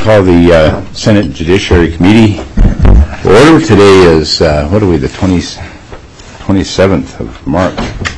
Call the Senate Judiciary Committee to order. Today is, what are we, the 27th of March.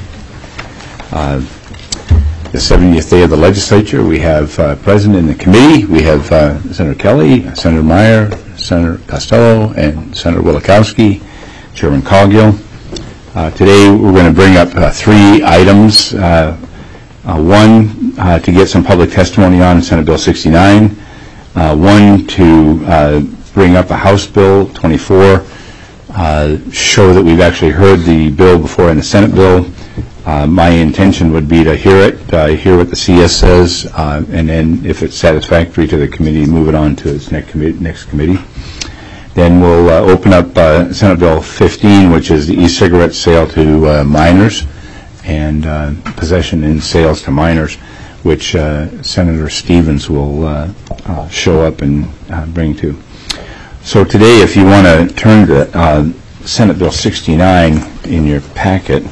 The 70th day of the legislature. We have present in the committee. We have Senator Kelly, Senator Meyer, Senator Costello, and Senator Wielechowski, Chairman Coghill. Today we're going to bring up three items. One, to get some public testimony on Senate Bill 69. One, to bring up a House Bill 24, show that we've actually heard the bill before in the Senate bill. My intention would be to hear it, hear what the CS says, and then if it's satisfactory to the committee, move it on to its next committee. Then we'll open up Senate Bill 15, which is the e-cigarette sale to minors and possession and sales to minors, which Senator Stevens will show up and bring to. So today, if you want to turn to Senate Bill 69 in your packet,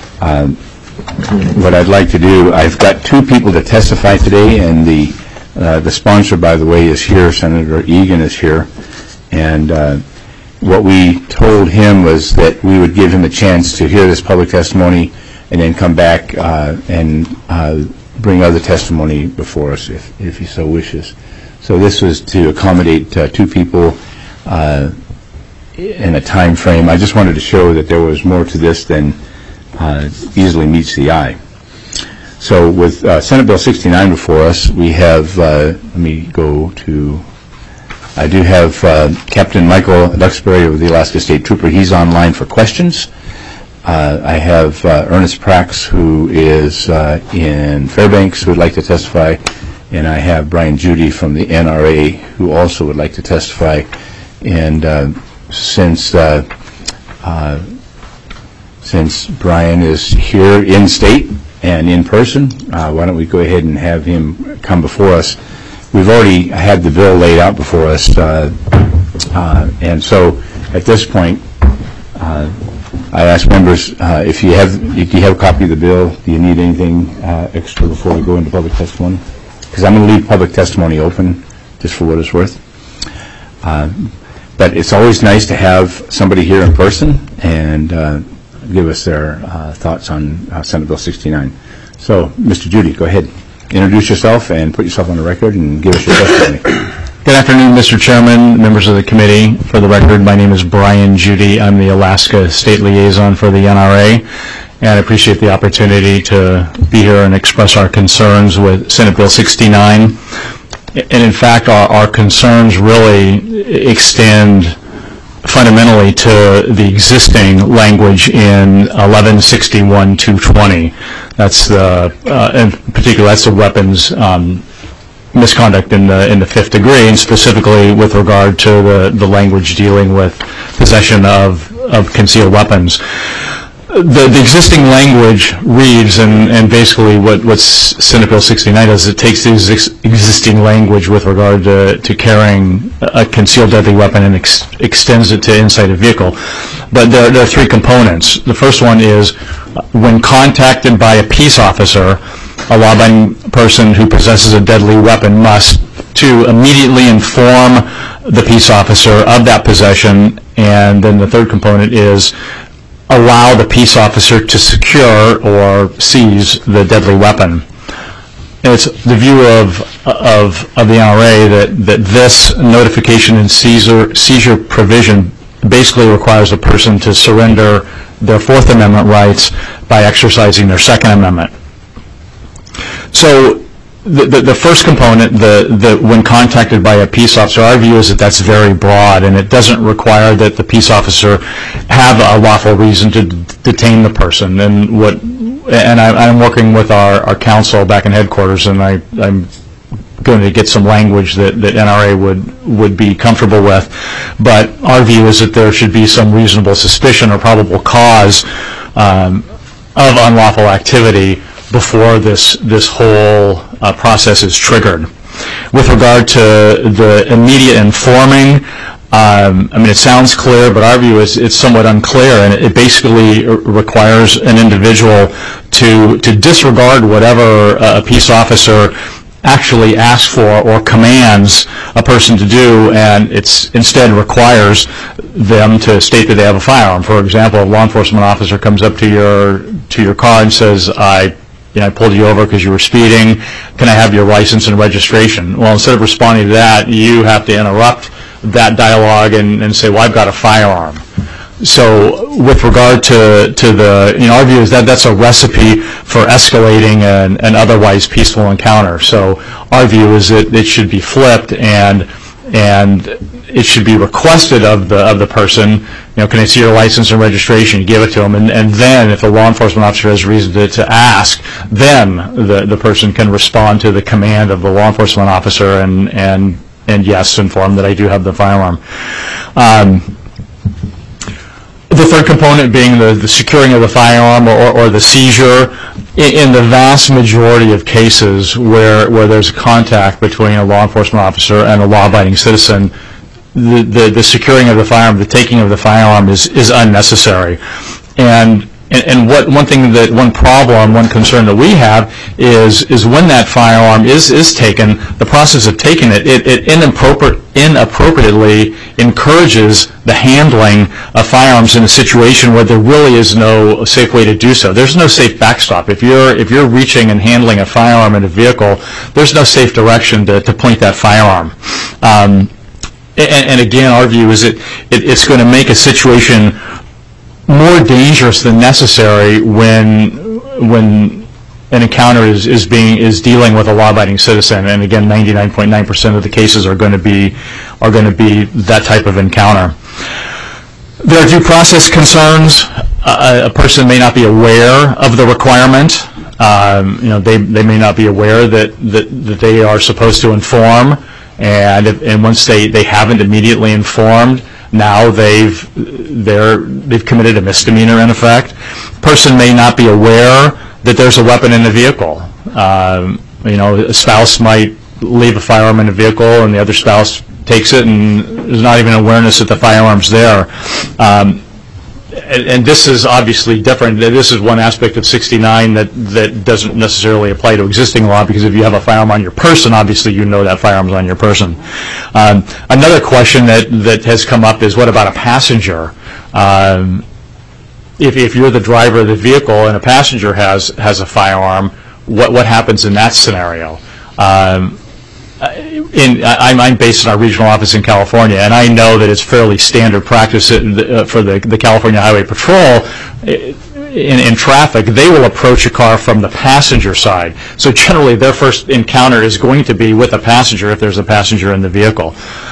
what I'd like to do, I've got two people to testify today, and the sponsor, by the way, is here. Senator Egan is here, and what we told him was that we would give him a chance to hear this public testimony and then come back and bring other testimony before us if he so wishes. So this was to accommodate two people in a time frame. I just wanted to show that there was more to this than easily meets the eye. So with Senate Bill 69 before us, we have, let me go to, I do have Captain Michael Duxbury of the Alaska State Trooper. He's online for questions. I have Ernest Prax, who is in Fairbanks, who would like to testify, and I have Brian Judy from the NRA, who also would like to testify. And since Brian is here in state and in person, why don't we go ahead and have him come before us. We've already had the bill laid out before us, and so at this point, I ask members if you have a copy of the bill. Do you need anything extra before we go into public testimony? Because I'm going to leave public testimony open just for what it's worth. But it's always nice to have somebody here in person and give us their thoughts on Senate Bill 69. So, Mr. Judy, go ahead. Introduce yourself and put yourself on the record and give us your testimony. Good afternoon, Mr. Chairman, members of the committee. For the record, my name is Brian Judy. I'm the Alaska State Liaison for the NRA, and I appreciate the opportunity to be here and express our concerns with Senate Bill 69. And in fact, our concerns really extend fundamentally to the existing language in 1161-220. That's in particular, that's the weapons misconduct in the fifth degree, and specifically with regard to the language dealing with possession of concealed weapons. The existing language reads, and basically what Senate Bill 69 does, it takes the existing language with regard to carrying a concealed deadly weapon and extends it to inside a vehicle. But there are three components. The first one is when contacted by a peace officer, a law-abiding person who possesses a deadly weapon must to immediately inform the peace officer of that possession. And then the third component is allow the peace officer to secure or seize the deadly weapon. And it's the view of the NRA that this notification and seizure provision basically requires a person to surrender their Fourth Amendment rights by exercising their Second Amendment. So the first component, when contacted by a peace officer, our view is that that's very broad, and it doesn't require that the peace officer have a lawful reason to detain the person. And I'm working with our counsel back in headquarters, and I'm going to get some language that NRA would be comfortable with. But our view is that there should be some reasonable suspicion or probable cause of unlawful activity before this whole process is triggered. With regard to the immediate informing, it sounds clear, but our view is it's somewhat unclear, and it basically requires an individual to disregard whatever a peace officer actually asks for or commands a person to do, and it's instead requires them to state that they have a firearm. For example, a law enforcement officer comes up to your car and says, I pulled you over because you were speeding. Can I have your license and registration? Well, instead of responding to that, you have to interrupt that dialogue and say, well, I've got a firearm. So with regard to the, our view is that that's a recipe for escalating an otherwise peaceful encounter. So our view is that it should be flipped and it should be requested of the person, can I see your license and registration? You give it to them, and then if the law enforcement officer has reason to ask, then the person can respond to the command of the law enforcement officer and yes, inform that I do have the firearm. The third component being the securing of the firearm or the seizure. In the vast majority of cases where there's contact between a law enforcement officer and a law-abiding citizen, the securing of the firearm, the taking of the firearm is unnecessary. And one problem, one concern that we have is when that firearm is taken, the process of taking it inappropriately encourages the handling of firearms in a situation where there really is no safe way to do so. There's no safe backstop. If you're reaching and handling a firearm in a vehicle, there's no safe direction to point that firearm. And again, our view is it's going to make a situation more dangerous than necessary when an encounter is dealing with a law-abiding citizen. And again, 99.9% of the cases are going to be that type of encounter. There are due process concerns. A person may not be aware of the requirement. They may not be aware that they are supposed to inform, and once they haven't immediately informed, now they've committed a misdemeanor in effect. Person may not be aware that there's a weapon in the vehicle. A spouse might leave a firearm in the vehicle and the other spouse takes it and there's not even awareness that the firearm's there. And this is obviously different. This is one aspect of 69 that doesn't necessarily apply to existing law, because if you have a firearm on your person, obviously you know that firearm's on your person. Another question that has come up is, what about a passenger? If you're the driver of the vehicle and a passenger has a firearm, what happens in that scenario? I'm based in our regional office in California, and I know that it's fairly standard practice for the California Highway Patrol in traffic. They will approach a car from the passenger side. So generally their first encounter is going to be with a passenger if there's a passenger in the vehicle.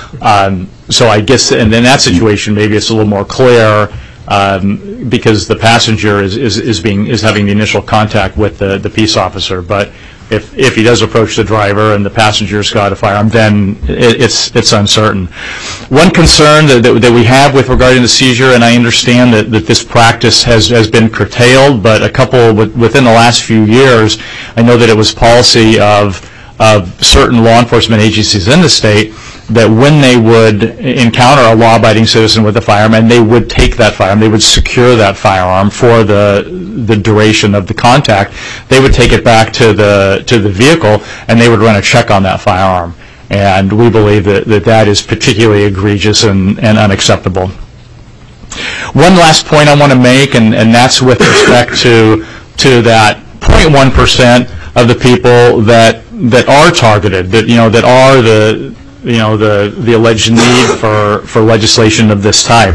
So I guess in that situation maybe it's a little more clear, because the passenger is having the initial contact with the peace officer. But if he does approach the driver and the passenger's got a firearm, then it's uncertain. One concern that we have with regarding the seizure, and I understand that this practice has been curtailed, but a couple within the last few years, I know that it was policy of certain law enforcement agencies in the state that when they would encounter a law-abiding citizen with a firearm, and they would take that firearm, they would secure that firearm for the duration of the contact, they would take it back to the vehicle and they would run a check on that firearm. And we believe that is particularly egregious and unacceptable. One last point I want to make, and that's with respect to that 0.1% of the people that are targeted, that are the alleged need for legislation of this type.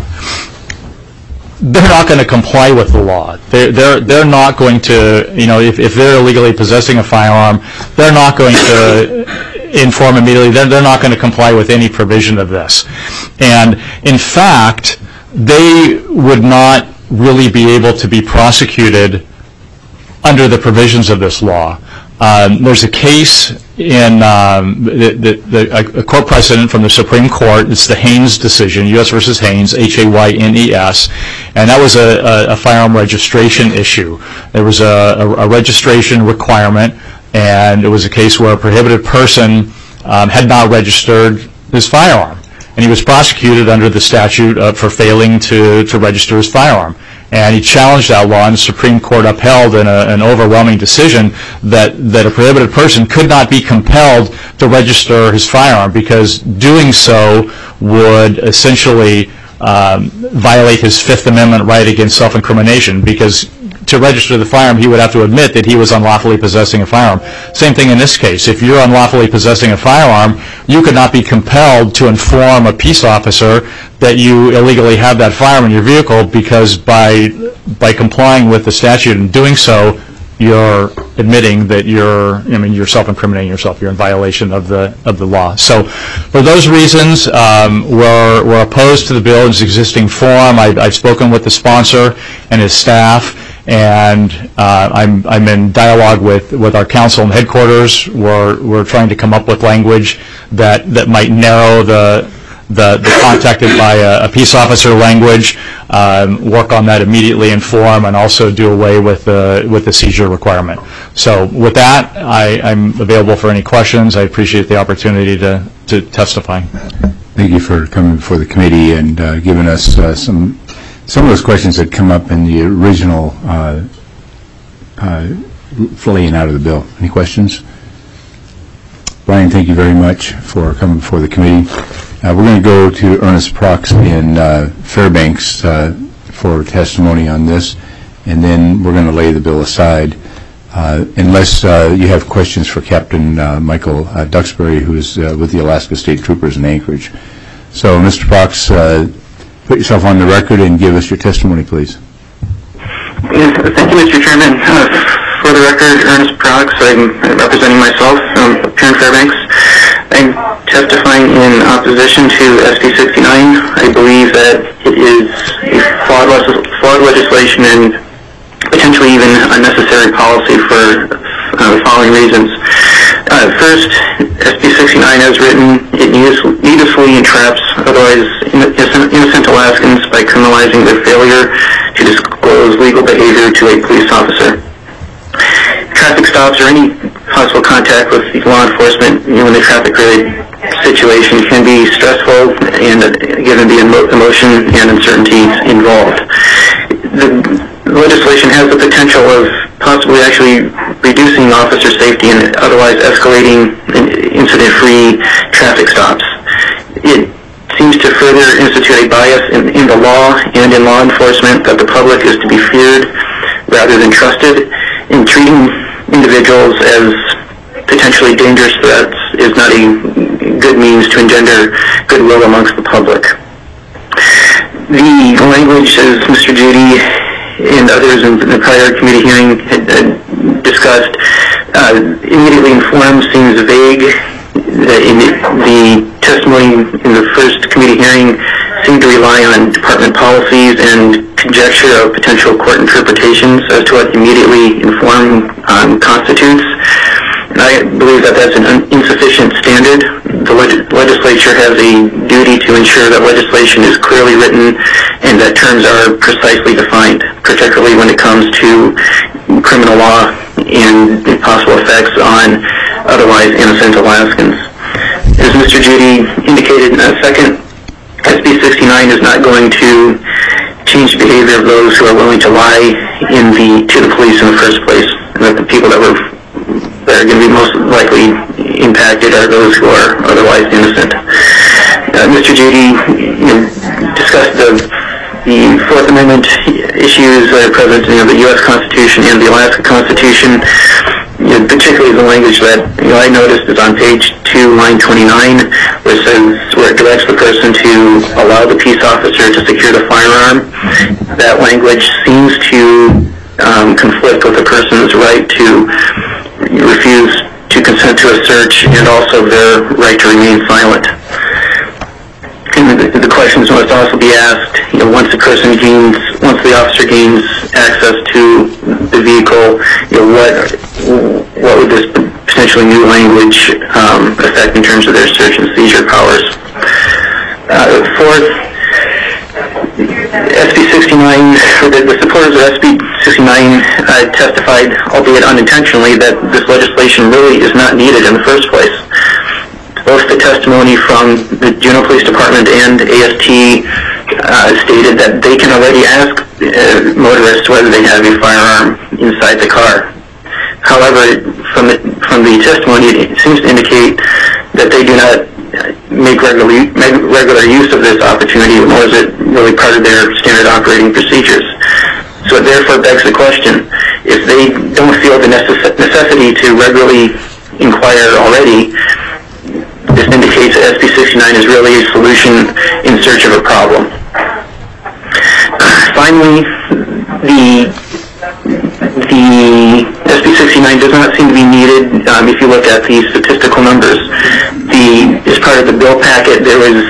They're not going to comply with the law. They're not going to, if they're illegally possessing a firearm, they're not going to inform immediately. They're not going to comply with any provision of this. And in fact, they would not really be able to be prosecuted under the provisions of this law. There's a case in a court precedent from the Supreme Court. It's the Haynes decision, U.S. versus Haynes, Haynes, and that was a firearm registration issue. There was a registration requirement, and it was a case where a prohibited person had not registered his firearm. and he was prosecuted under the statute for failing to register his firearm. And he challenged that law, and the Supreme Court upheld in an overwhelming decision that a prohibited person could not be compelled to register his firearm, because doing so would essentially violate his Fifth Amendment right against self-incrimination, because to register the firearm, he would have to admit that he was unlawfully possessing a firearm. Same thing in this case. If you're unlawfully possessing a firearm, you could not be compelled to inform a peace officer that you illegally have that firearm in your vehicle, because by complying with the statute and doing so, you're admitting that you're self-incriminating yourself. You're in violation of the law. So, for those reasons, we're opposed to the bill in its existing form. I've spoken with the sponsor and his staff, and I'm in dialogue with our council and headquarters. We're trying to come up with language that might narrow the contacted by a peace officer language, work on that immediately in form, and also do away with the seizure requirement. So with that, I'm available for any questions. I appreciate the opportunity to testify. Thank you for coming before the committee and giving us some of those questions that come up in the original laying out of the bill. Any questions? Brian, thank you very much for coming before the committee. We're going to go to Ernest Prox in Fairbanks for testimony on this, and then we're going to lay the bill aside, unless you have questions for Captain Michael Duxbury, who is with the Alaska State Troopers in Anchorage. So, Mr. Prox, put yourself on the record and give us your testimony, please. Yes, thank you, Mr. Chairman. For the record, Ernest Prox. I'm representing myself here in Fairbanks. I'm testifying in opposition to SB 69. I believe that it is a flawed legislation and potentially even unnecessary policy for the following reasons. First, SB 69 as written, it needlessly entraps otherwise innocent Alaskans by criminalizing their failure to disclose legal behavior to a police officer. Traffic stops or any possible contact with law enforcement in the traffic grid situation can be stressful, and given the emotion and uncertainty involved. The legislation has the potential of possibly actually reducing officer safety and otherwise escalating incident-free traffic stops. It seems to further institute a bias in the law and in law enforcement that the public is to be feared rather than trusted. In treating individuals as potentially dangerous threats is not a good means to engender goodwill amongst the public. The language, as Mr. Judy and others in the prior committee hearing had discussed, immediately informed seems vague. The testimony in the first committee hearing seemed to rely on department policies and conjecture of potential court interpretations as to what immediately informed constitutes. And I believe that that's an insufficient standard. The legislature has a duty to ensure that legislation is clearly written and that terms are precisely defined, particularly when it comes to criminal law and possible effects on otherwise innocent Alaskans. As Mr. Judy indicated in a second, SB 69 is not going to change the behavior of those who are willing to lie to the police in the first place, and that the people that are going to be most likely impacted are those who are otherwise innocent. Mr. Judy discussed the Fourth Amendment issues that are present in the U.S. Constitution and the Alaska Constitution. Particularly the language that I noticed is on page 2, line 29, where it directs the person to allow the peace officer to secure the firearm. That language seems to conflict with the person's right to refuse to consent to a search and also their right to remain silent. And the questions must also be asked, once the officer gains access to the vehicle, what would this potentially new language affect in terms of their search and seizure powers? Fourth, SB 69, the supporters of SB 69 testified, albeit unintentionally, that this legislation really is not needed in the first place. Both the testimony from the Juneau Police Department and AST stated that they can already ask motorists whether they have a firearm inside the car. However, from the testimony, it seems to indicate that they do not make regular use of this opportunity, nor is it really part of their standard operating procedures. So it therefore begs the question, if they don't feel the necessity to regularly inquire already, this indicates that SB 69 is really a solution in search of a problem. Finally, the SB 69 does not seem to be needed if you look at the statistical numbers. As part of the bill packet, there was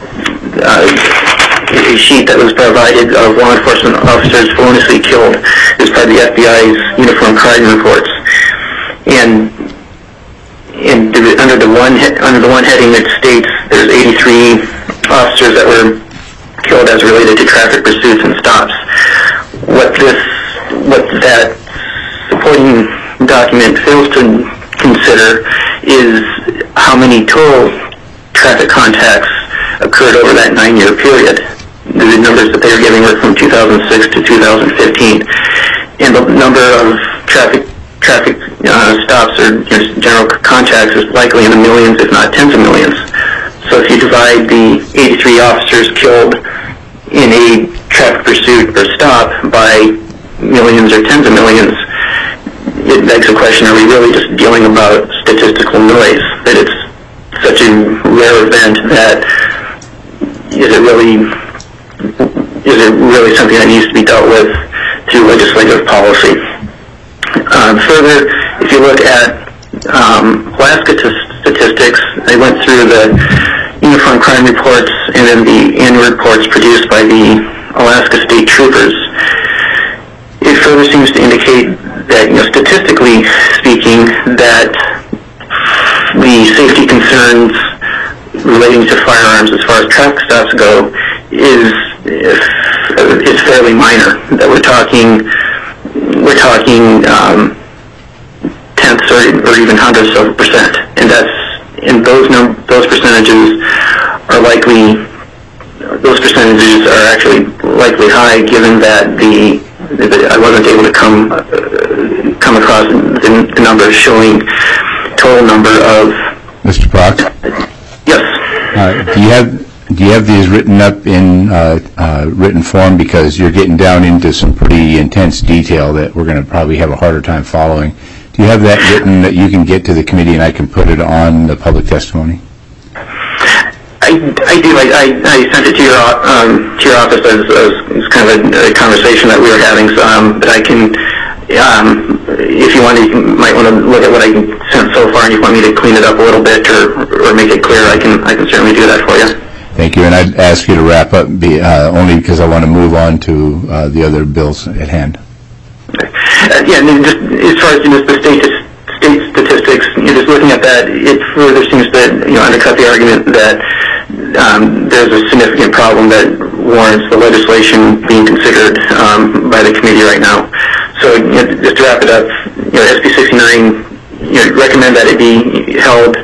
a sheet that was provided of law enforcement officers feloniously killed as part of the FBI's uniform crime reports. And under the one heading that states there's 83 officers that were killed as related to traffic pursuits and stops. What that supporting document fails to consider is how many total traffic contacts occurred over that 9-year period. The numbers that they were giving were from 2006 to 2015, and the number of traffic stops or general contacts is likely in the millions, if not tens of millions. So if you divide the 83 officers killed in a traffic pursuit or stop by millions or tens of millions, it begs the question, are we really just dealing about statistical noise? That it's such a rare event that is it really something that needs to be dealt with through legislative policy? Further, if you look at Alaska statistics, I went through the uniform crime reports and then the annual reports produced by the Alaska State Troopers. It further seems to indicate that, statistically speaking, that the safety concerns relating to firearms as far as traffic stops go is fairly minor. That we're talking tenths or even hundredths of a percent, and those percentages are actually likely high, given that I wasn't able to come across the numbers showing total number of. Mr. Brock? Yes. Do you have these written up in written form, because you're getting down into some pretty intense detail that we're going to probably have a harder time following? Do you have that written that you can get to the committee and I can put it on the public testimony? I do. I sent it to your office as kind of a conversation that we were having. But I can, if you want, you might want to look at what I sent so far, and if you want me to clean it up a little bit or make it clear, I can certainly do that for you. Thank you, and I'd ask you to wrap up only because I want to move on to the other bills at hand. Yeah, and then just as far as the state statistics, just looking at that, it further seems to undercut the argument that there's a significant problem that warrants the legislation being considered by the committee right now. So just to wrap it up, SB 69 recommend that it be held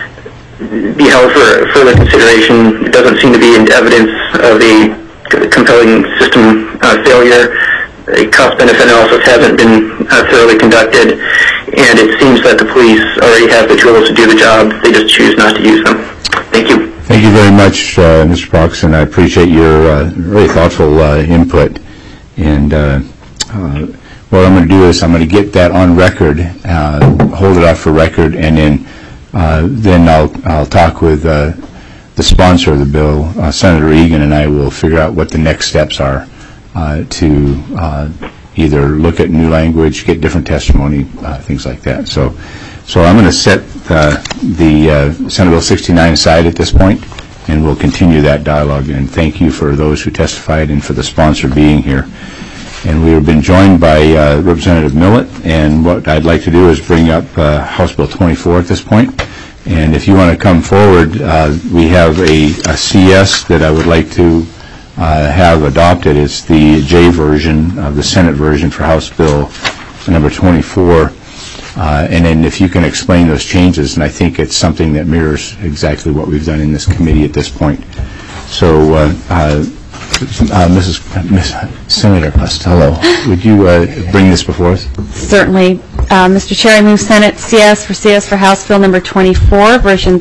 for further consideration. It doesn't seem to be evidence of a compelling system failure. A cost-benefit analysis hasn't been thoroughly conducted, and it seems that the police already have the tools to do the job. They just choose not to use them. Thank you. Thank you very much, Mr. Brox, and I appreciate your very thoughtful input. And what I'm going to do is I'm going to get that on record, hold it off for record, and then I'll talk with the sponsor of the bill, Senator Egan, and I will figure out what the next steps are to either look at new language, get different testimony, things like that. So I'm going to set the Senate Bill 69 aside at this point, and we'll continue that dialogue. And thank you for those who testified and for the sponsor being here. And we have been joined by Representative Millett, and what I'd like to do is bring up House Bill 24 at this point. And if you want to come forward, we have a CS that I would like to have adopted. It's the J version of the Senate version for House Bill number 24. And then if you can explain those changes, and I think it's something that mirrors exactly what we've done in this committee at this point. So, Senator Costello, would you bring this before us? Certainly. Mr. Chair, I move Senate CS for House Bill number 24, version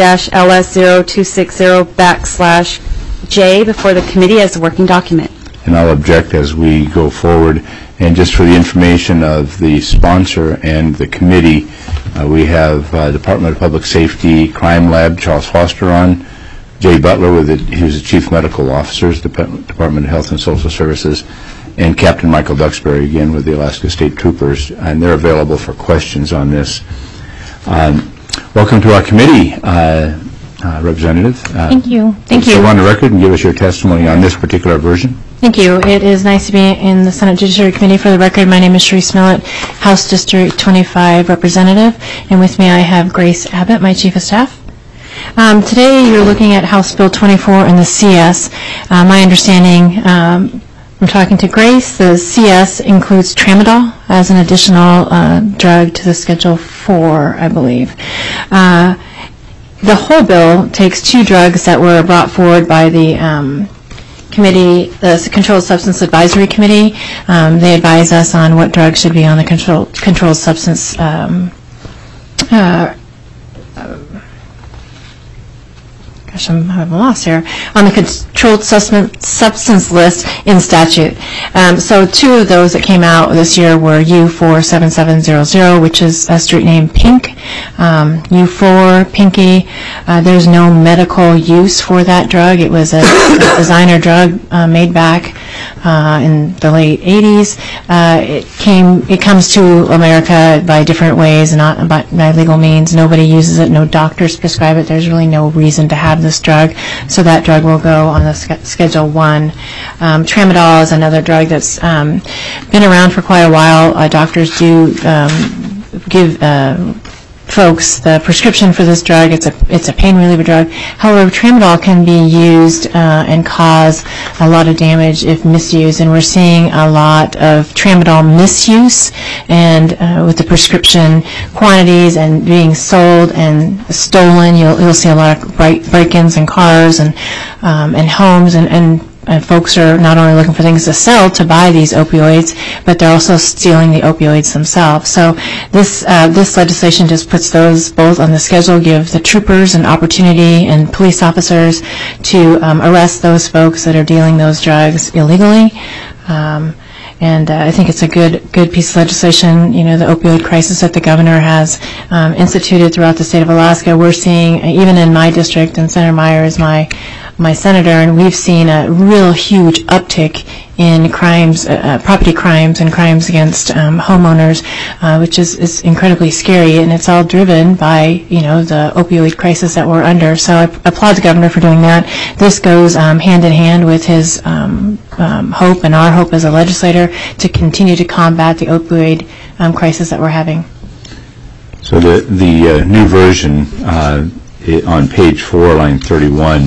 30-LS0260/J before the committee as a working document. And I'll object as we go forward. And just for the information of the sponsor and the committee, we have Department of Public Safety Crime Lab, Charles Foster on, Jay Butler, who's the Chief Medical Officer, Department of Health and Social Services, and Captain Michael Duxbury, again, with the Alaska State Troopers, and they're available for questions on this. Welcome to our committee, Representative. Thank you. Thank you. Go on the record and give us your testimony on this particular version. Thank you. It is nice to be in the Senate Judiciary Committee. For the record, my name is Sharice Millett, House District 25 Representative, and with me I have Grace Abbott, my Chief of Staff. Today you're looking at House Bill 24 and the CS. My understanding, from talking to Grace, the CS includes tramadol as an additional drug to the Schedule 4, I believe. The whole bill takes two drugs that were brought forward by the committee, the Controlled Substance Advisory Committee. They advise us on what drugs should be on the controlled substance I'm lost here, on the controlled substance list in statute. So two of those that came out this year were U47700, which is a street name Pink. U4, Pinky, there's no medical use for that drug. It was a designer drug made back in the late 80s. It comes to America by different ways, not by legal means. Nobody uses it. No doctors prescribe it. There's really no reason to have this drug, so that drug will go on the Schedule 1. Tramadol is another drug that's been around for quite a while. Doctors do give folks the prescription for this drug. It's a pain reliever drug. However, tramadol can be used and cause a lot of damage if misused, and we're seeing a lot of tramadol misuse, and with the prescription quantities and being sold and stolen, you'll see a lot of break-ins in cars and homes, and folks are not only looking for things to sell to buy these opioids, but they're also stealing the opioids themselves. So this legislation just puts those both on the schedule, give the troopers an opportunity and police officers to arrest those folks that are dealing those drugs illegally. And I think it's a good piece of legislation. You know, the opioid crisis that the governor has instituted throughout the state of Alaska, we're seeing, even in my district, and Senator Meyer is my senator, and we've seen a real huge uptick in crimes, property crimes and crimes against homeowners, which is incredibly scary, and it's all driven by, the opioid crisis that we're under. So I applaud the governor for doing that. This goes hand in hand with his hope and our hope as a legislator to continue to combat the opioid crisis that we're having. So the new version on page 4, line 31,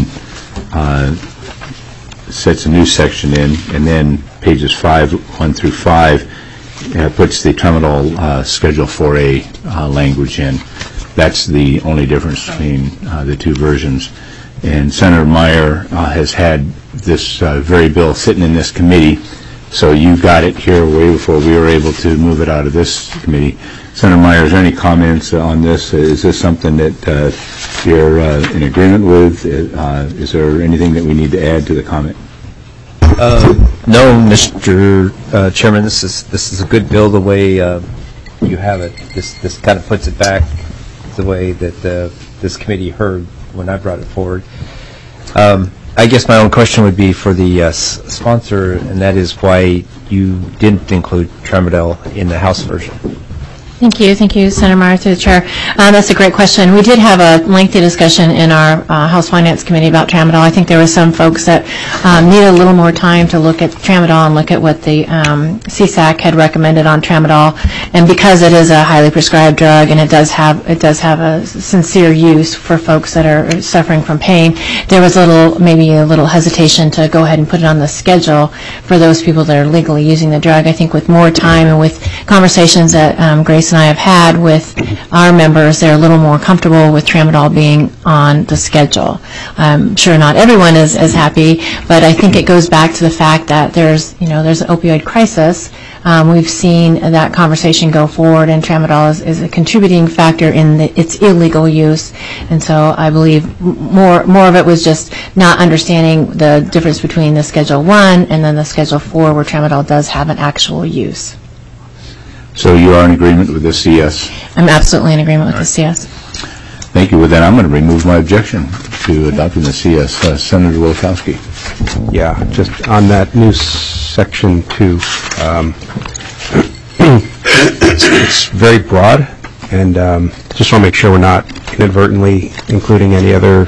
sets a new section in, and then pages 1 through 5 puts the tramadol Schedule 4A language in. That's the only difference between the two versions. And Senator Meyer has had this very bill sitting in this committee, so you got it here way before we were able to move it out of this committee. Senator Meyer, is there any comments on this? Is this something that you're in agreement with? Is there anything that we need to add to the comment? No, Mr. Chairman. This is a good bill the way you have it. This kind of puts it back the way that this committee heard when I brought it forward. I guess my own question would be for the sponsor, and that is why you didn't include tramadol in the House version. Thank you, Senator Meyer, through the chair. That's a great question. We did have a lengthy discussion in our House Finance Committee about tramadol. I think there were some folks that needed a little more time to look at tramadol and look at what the CSAC had recommended on tramadol. And because it is a highly prescribed drug and it does have a sincere use for folks that are suffering from pain, there was maybe a little hesitation to go ahead and put it on the schedule for those people that are legally using the drug. I think with more time and with conversations that Grace Jason and I have had with our members, they're a little more comfortable with tramadol being on the schedule. I'm sure not everyone is as happy, but I think it goes back to the fact that there's an opioid crisis. We've seen that conversation go forward, and tramadol is a contributing factor in its illegal use. And so I believe more of it was just not understanding the difference between the Schedule 1 and then the Schedule 4, where tramadol does have an actual use. So you are in agreement with the CS? I'm absolutely in agreement with the CS. Thank you. Well, then I'm going to remove my objection to adopting the CS. Senator Wielkowski. Yeah, just on that new Section 2, it's very broad, and just want to make sure we're not inadvertently including any other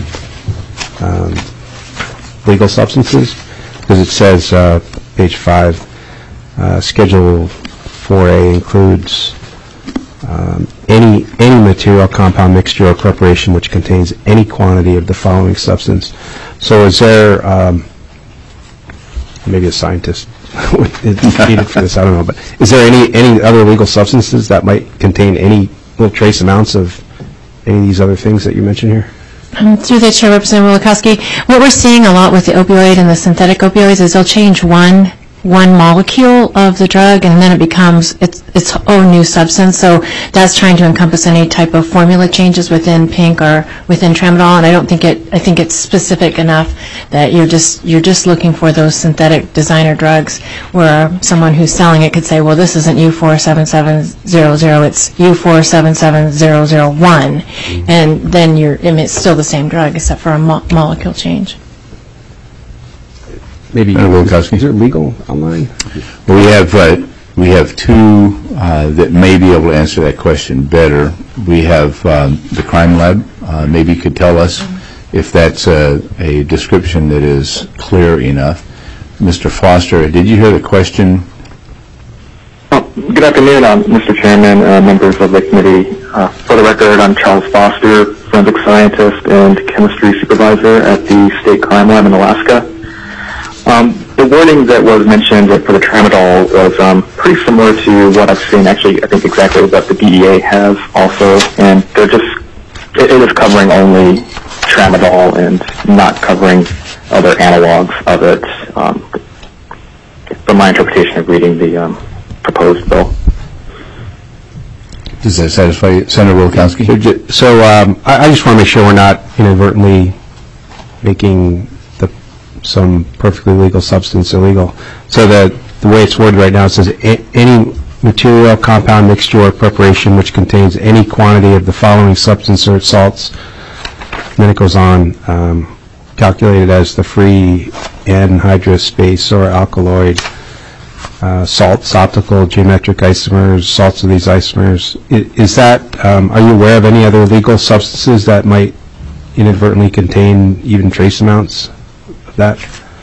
legal substances, because it says, page 5, Schedule 4A includes any material, compound, mixture, or preparation which contains any quantity of the following substance. So is there, maybe a scientist would need it for this, I don't know, but is there any other legal substances that might contain any little trace amounts of any of these other things that you mentioned here? Through the Chair, Representative Wielkowski, what we're seeing a lot with the opioid and the synthetic opioids is they'll change one molecule of the drug, and then it becomes its own new substance. So that's trying to encompass any type of formula changes within PINK or within tramadol, and I think it's specific enough that you're just looking for those synthetic designer drugs, where someone who's selling it could say, well, this isn't U47700, it's U477001, and then it's still the same drug except for a molecule change. Maybe is it legal online? Well, we have two that may be able to answer that question better. We have the crime lab. Maybe you could tell us if that's a description that is clear enough. Mr. Foster, did you hear the question? Good afternoon, Mr. Chairman, members of the committee. For the record, I'm Charles Foster, forensic scientist and chemistry supervisor at the State Crime Lab in Alaska. The wording that was mentioned for the tramadol was pretty similar to what I've seen, actually, I think exactly what the DEA has also, and it is covering only tramadol and not covering other analogs of it, from my interpretation of reading the proposed bill. Does that satisfy you, Senator Wielkowski? So I just want to make sure we're not inadvertently making some perfectly legal substance illegal. So the way it's worded right now, it says any material, compound, mixture, or preparation which contains any quantity of the following substance or its salts. And then it goes on, calculated as the free anhydrous base or alkaloid salts, optical, geometric isomers, salts of these isomers. Is that, are you aware of any other legal substances that might inadvertently contain even trace amounts of that?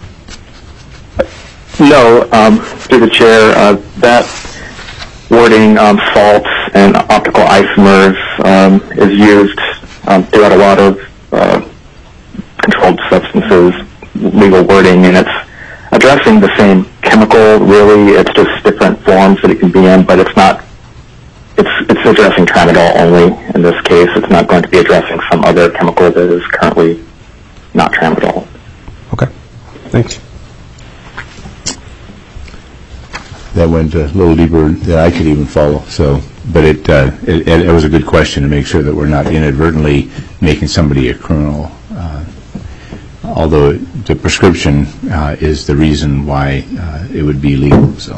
No, through the chair, that wording, salts and optical isomers, is used throughout a lot of controlled substances legal wording, and it's addressing the same chemical, really. It's just different forms that it can be in, but it's not, it's addressing tramadol only in this case. It's not going to be addressing some other chemical that is currently not tramadol. Okay, thanks. That went a little deeper than I could even follow. So, but it was a good question to make sure that we're not inadvertently making somebody a criminal. Although the prescription is the reason why it would be legal. So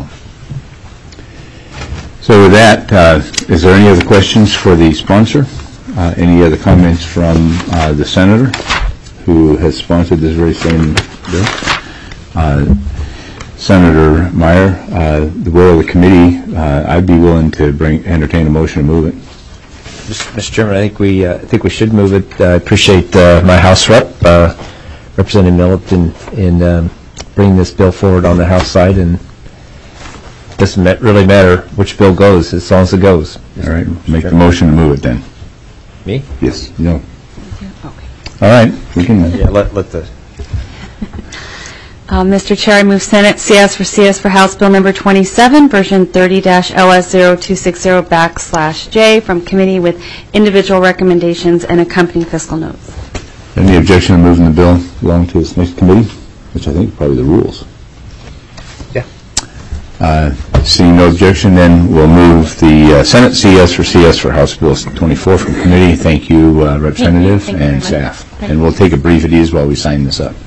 with that, is there any other questions for the sponsor? Any other comments from the senator who has sponsored this very same bill? Senator Meyer, the will of the committee, I'd be willing to entertain a motion to move it. Mr. Chairman, I think we should move it. I appreciate my House rep, Representative Middleton, in bringing this bill forward on the House side, and it doesn't really matter which bill goes as long as it goes. All right, make the motion to move it then. Me? Yes. No. Okay. All right, we can. Yeah, let the. Mr. Chair, I move Senate CS for House Bill Number 27, version 30-LS0260/J from committee with individual recommendations and accompanying fiscal notes. Any objection to moving the bill along to its next committee, which I think is probably the rules? Yeah. Seeing no objection, then we'll move the Senate CS for House Bill 24 from committee. Thank you, Representative Thank you and very much. staff. And we'll take a brief at ease while we sign this up.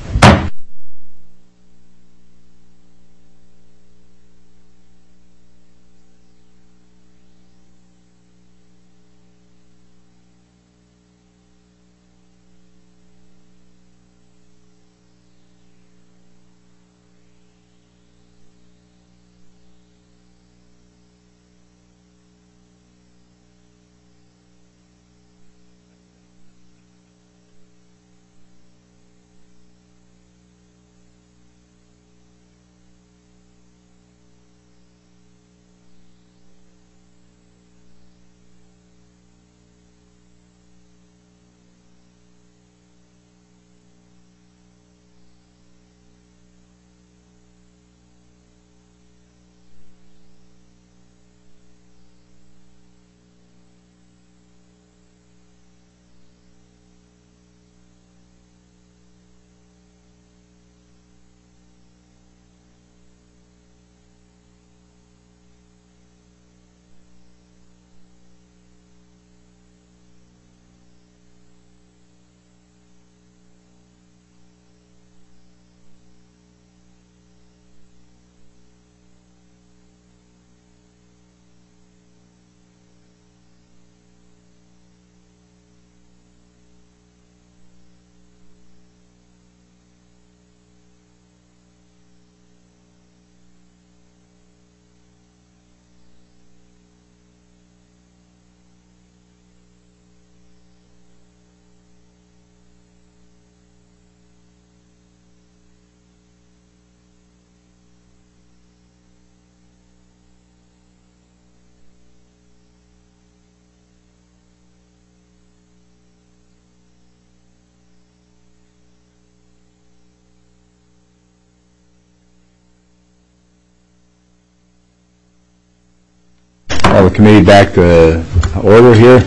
Call the committee back to order here.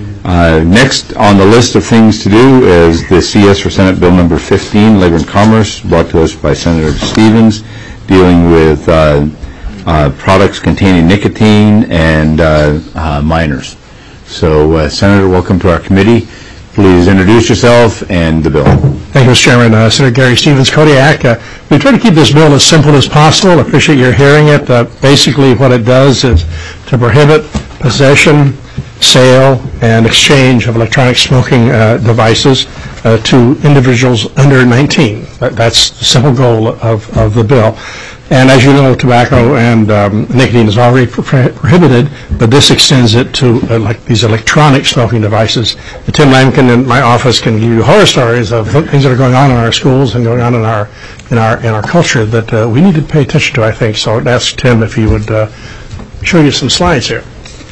Next on the list of things to do is the CS for Senate Bill Number 15, Labor and Commerce, brought to us by Senator Stevens, dealing with products containing nicotine and minors. So, Senator, welcome to our committee. Please introduce yourself and the bill. Thank you, Mr. Chairman. Senator Gary Stevens, Kodiak. We try to keep this bill as simple as possible. I appreciate your hearing it. Basically, what it does is to prohibit possession, sale, and exchange of electronic smoking devices to individuals under 19. That's the simple goal of the bill. And as you know, tobacco and nicotine is already prohibited, but this extends it to like these electronic smoking devices. Tim Lamkin in my office can give you horror stories of things that are going on in our schools and going on in our culture that we need to pay attention to, I think. So I'd ask Tim if he would show you some slides here.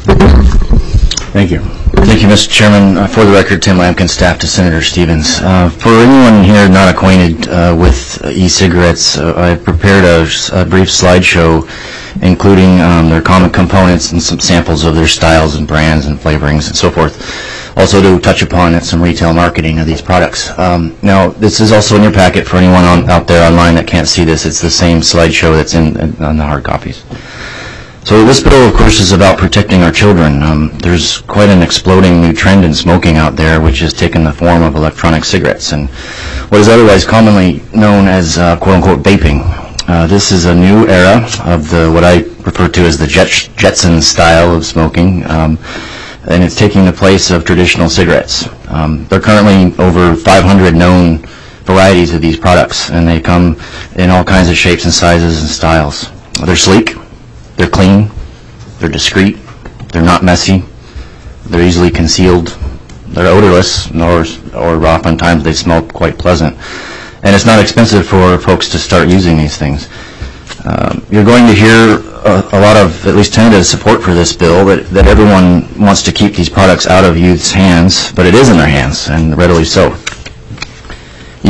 Thank you. Thank you, Mr. Chairman. For the record, Tim Lamkin, staff to Senator Stevens. For anyone here not acquainted with e-cigarettes, I prepared a brief slideshow including their common components and some samples of their styles and brands and flavorings and so forth. Also to touch upon some retail marketing of these products. Now, this is also in your packet for anyone out there online that can't see this. It's the same slideshow that's on the hard copies. So this bill, of course, is about protecting our children. There's quite an exploding new trend in smoking out there, which has taken the form of electronic cigarettes and what is otherwise commonly known as quote-unquote vaping. This is a new era of what I refer to as the Jetson style of smoking, and it's taking the place of traditional cigarettes. There are currently over 500 known varieties of these products, and they come in all kinds of shapes and sizes and styles. They're sleek. They're clean, they're discreet, they're not messy, they're easily concealed, they're odorless, or oftentimes they smell quite pleasant. And it's not expensive for folks to start using these things. You're going to hear a lot of, at least tentative support for this bill, that everyone wants to keep these products out of youth's hands, but it is in their hands, and readily so.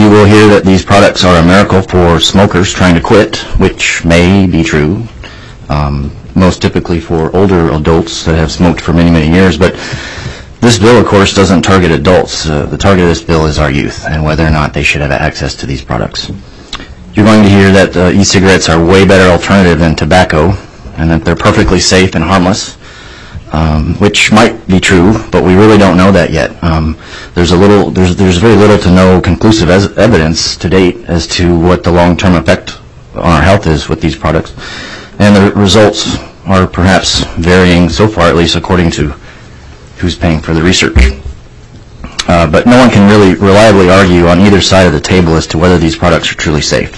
You will hear that these products are a miracle for smokers trying to quit, which may be true, most typically for older adults that have smoked for many, many years. But this bill, of course, doesn't target adults. The target of this bill is our youth and whether or not they should have access to these products. You're going to hear that e-cigarettes are a way better alternative than tobacco and that they're perfectly safe and harmless, which might be true, but we really don't know that yet. There's very little to no conclusive evidence to date as to what the long-term effect on our health is with these products, and the results are perhaps varying so far, at least according to who's paying for the research. But no one can really reliably argue on either side of the table as to whether these products are truly safe.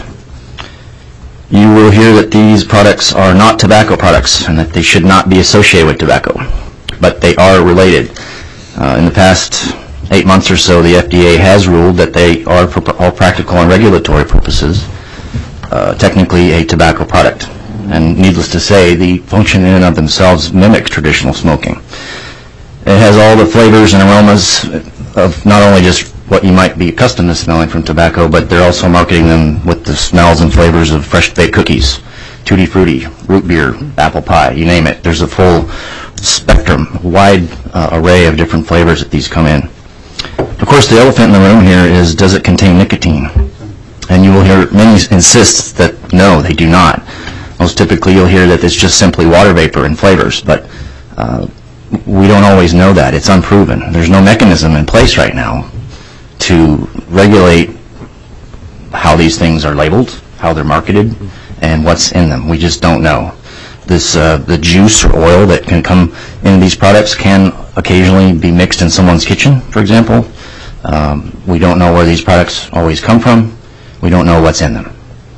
You will hear that these products are not tobacco products and that they should not be associated with tobacco, but they are related. In the past 8 months or so, the FDA has ruled that they are, for all practical and regulatory purposes, technically a tobacco product. And needless to say, the function in and of themselves mimic traditional smoking. It has all the flavors and aromas of not only just what you might be accustomed to smelling from tobacco, but they're also marketing them with the smells and flavors of fresh baked cookies, tutti frutti, root beer, apple pie, you name it. There's a full spectrum, wide array of different flavors that these come in. Of course, the elephant in the room here is, does it contain nicotine? And you will hear many insist that no, they do not. Most typically you'll hear that it's just simply water vapor and flavors, but we don't always know that. It's unproven. There's no mechanism in place right now to regulate how these things are labeled, how they're marketed, and what's in them. We just don't know. The juice or oil that can come in these products can occasionally be mixed in someone's kitchen, for example. We don't know where these products always come from. We don't know what's in them.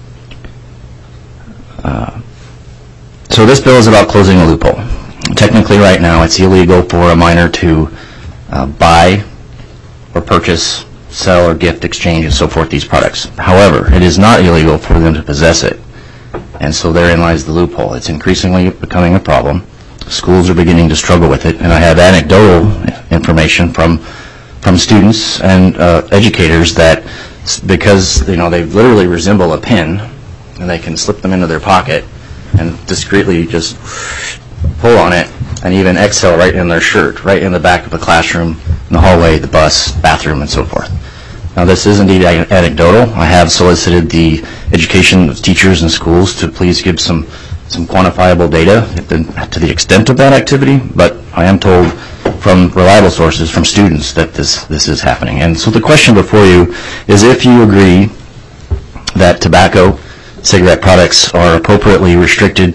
So this bill is about closing a loophole. Technically right now it's illegal for a minor to buy or purchase, sell or gift, exchange, and so forth these products. However, it is not illegal for them to possess it. And so therein lies the loophole. It's increasingly becoming a problem. Schools are beginning to struggle with it, and I have anecdotal information from students and educators that because they literally resemble a pin, and they can slip them into their pocket and discreetly just pull on it and even exhale right in their shirt, right in the back of the classroom, in the hallway, the bus, bathroom, and so forth. Now, this is indeed anecdotal. I have solicited the education of teachers and schools to please give some quantifiable data to the extent of that activity, but I am told from reliable sources, from students, that this is happening. And so the question before you is if you agree that tobacco, cigarette products are appropriately restricted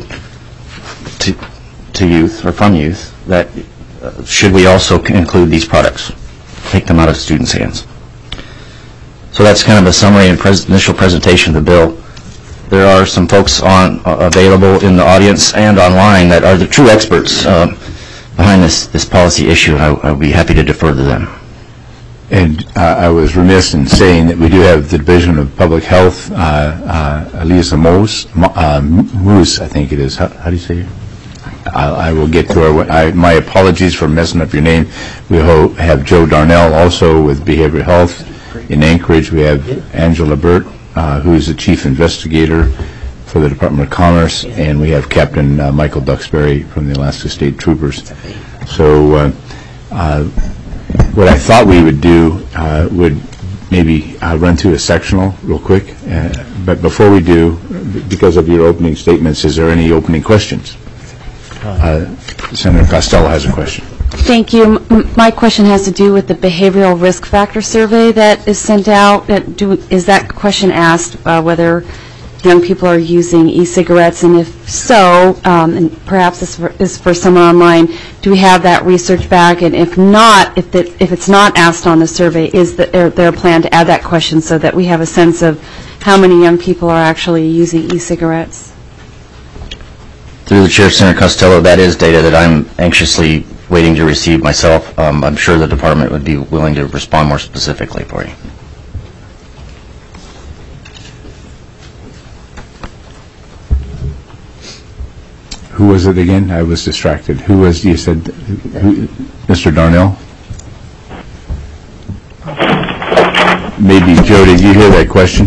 to youth or from youth, that should we also include these products, take them out of students' hands. So that's kind of a summary and initial presentation of the bill. There are some folks available in the audience and online that are the true experts behind this policy issue, and I would be happy to defer to them. And I was remiss in saying that we do have the Division of Public Health, Elisa Moose, I think it is. How do you say it? I will get to her. My apologies for messing up your name. We have Joe Darnell also with Behavioral Health. In Anchorage, we have Angela Burt, who is the Chief Investigator for the Department of Commerce, and we have Captain Michael Duxbury from the Alaska State Troopers. So what I thought we would do would maybe run through a sectional real quick. But before we do, because of your opening statements, is there any opening questions? Senator Costello has a question. Thank you. My question has to do with the behavioral risk factor survey that is sent out. Is that question asked whether young people are using e-cigarettes, and if so, and perhaps this is for someone online, do we have that research back? And if not, if it's not asked on the survey, is there a plan to add that question so that we have a sense of how many young people are actually using e-cigarettes? Through the Chair, Senator Costello, that is data that I'm anxiously waiting to receive myself. I'm sure the department would be willing to respond more specifically for you. Who was it again? I was distracted. Who was, you said, Mr. Darnell? maybe, Joe, did you hear that question?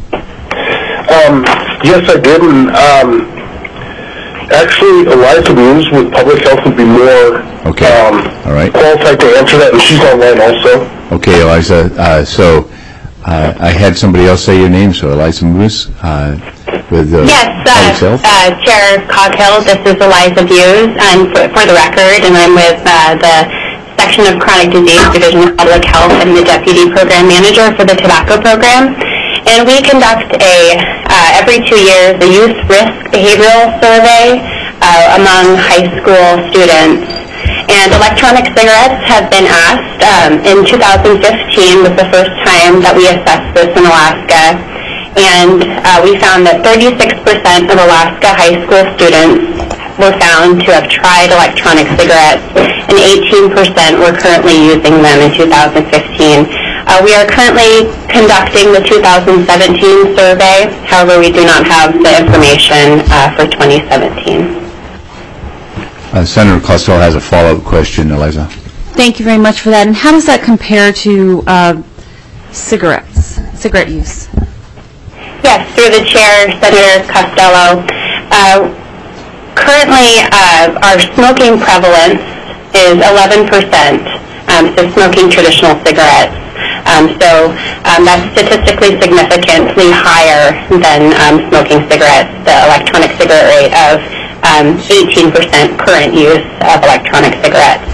Yes, I did. And, actually, Eliza Booz with Public Health would be more All right. qualified to answer that, and she's online also. Okay, Eliza. So I had somebody else say your name, so Eliza Booz with Public Health. Chair Coghill, this is Eliza Booz, and for the record, and I'm with the Section of Chronic Disease Division of Public Health and the Deputy Program Manager for the Tobacco Program. And we conduct every 2 years a youth risk behavioral survey among high school students. And electronic cigarettes have been asked. In 2015 was the first time that we assessed this in Alaska. And we found that 36% of Alaska high school students were found to have tried electronic cigarettes, and 18% were currently using them in 2015. We are currently conducting the 2017 survey. However, we do not have the information for 2017. Senator Costello has a follow-up question, Eliza. Thank you very much for that. And how does that compare to cigarette use? Yes, through the chair, Senator Costello. Currently, our smoking prevalence is 11%, so smoking traditional cigarettes. So that's statistically significantly higher than smoking cigarettes. The electronic cigarette rate of 18% current use of electronic cigarettes.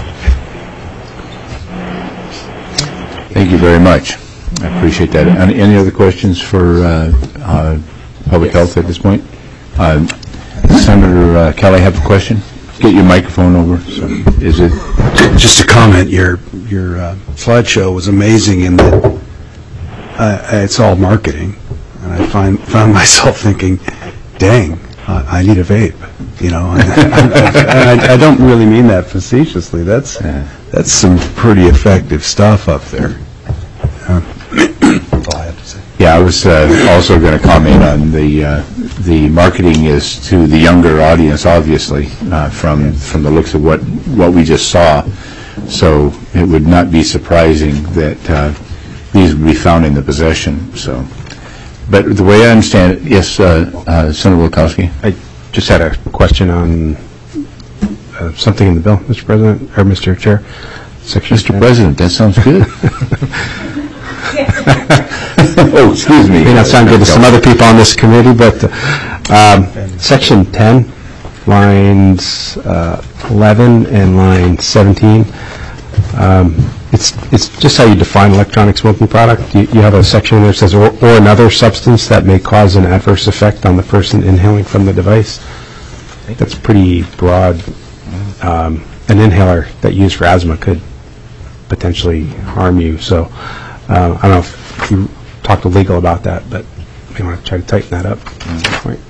Thank you very much. I appreciate that. Any other questions for Public Health at this point? Senator Kelly, have a question? Get your microphone over. So, is it just a comment? Your slideshow was amazing in that it's all marketing, and I found myself thinking, "Dang, I need a vape." You know, and I don't really mean that facetiously. That's some pretty effective stuff up there. That's all I have to say. Yeah, I was also going to comment on the marketing is to the younger audience, obviously, from the looks of what we just saw. So it would not be surprising that these would be found in the possession. So, but the way I understand it, yes, Senator Wilkowski. I just had a question on something in the bill, Mr. President, or Mr. Chair. Section Mr. President, that sounds good. Oh, excuse me. May not sound good to some other people on this committee, but Section 10, lines 11 and line 17, it's just how you define electronic smoking product. You have a section there that says, or another substance that may cause an adverse effect on the person inhaling from the device. That's pretty broad. An inhaler that you use for asthma could potentially harm you. So I don't know if you talk to legal about that, but we want to try to tighten that up at this point.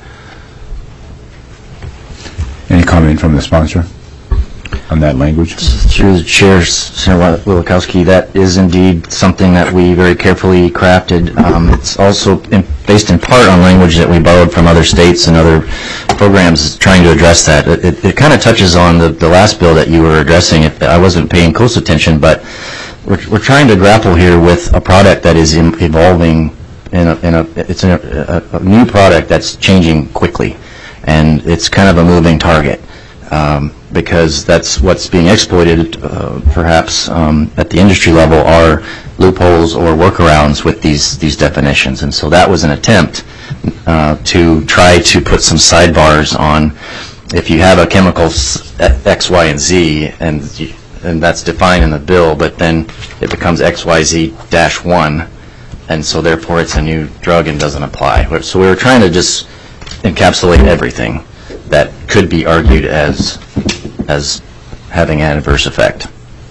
Any comment from the sponsor on that language? Through the chair, Senator Wilkowski, that is indeed something that we very carefully crafted. It's also based in part on language that we borrowed from other states and other programs trying to address that. It kind of touches on the last bill that you were addressing. I wasn't paying close attention, but we're trying to grapple here with a product that is evolving. It's a new product that's changing quickly, and it's kind of a moving target. Because that's what's being exploited, perhaps at the industry level, are loopholes or workarounds with these definitions. And so that was an attempt to try to put some sidebars on if you have a chemical X, Y, and Z, and that's defined in the bill, but then it becomes XYZ-1, and so therefore it's a new drug and doesn't apply. So we were trying to just encapsulate everything that could be argued as having an adverse effect.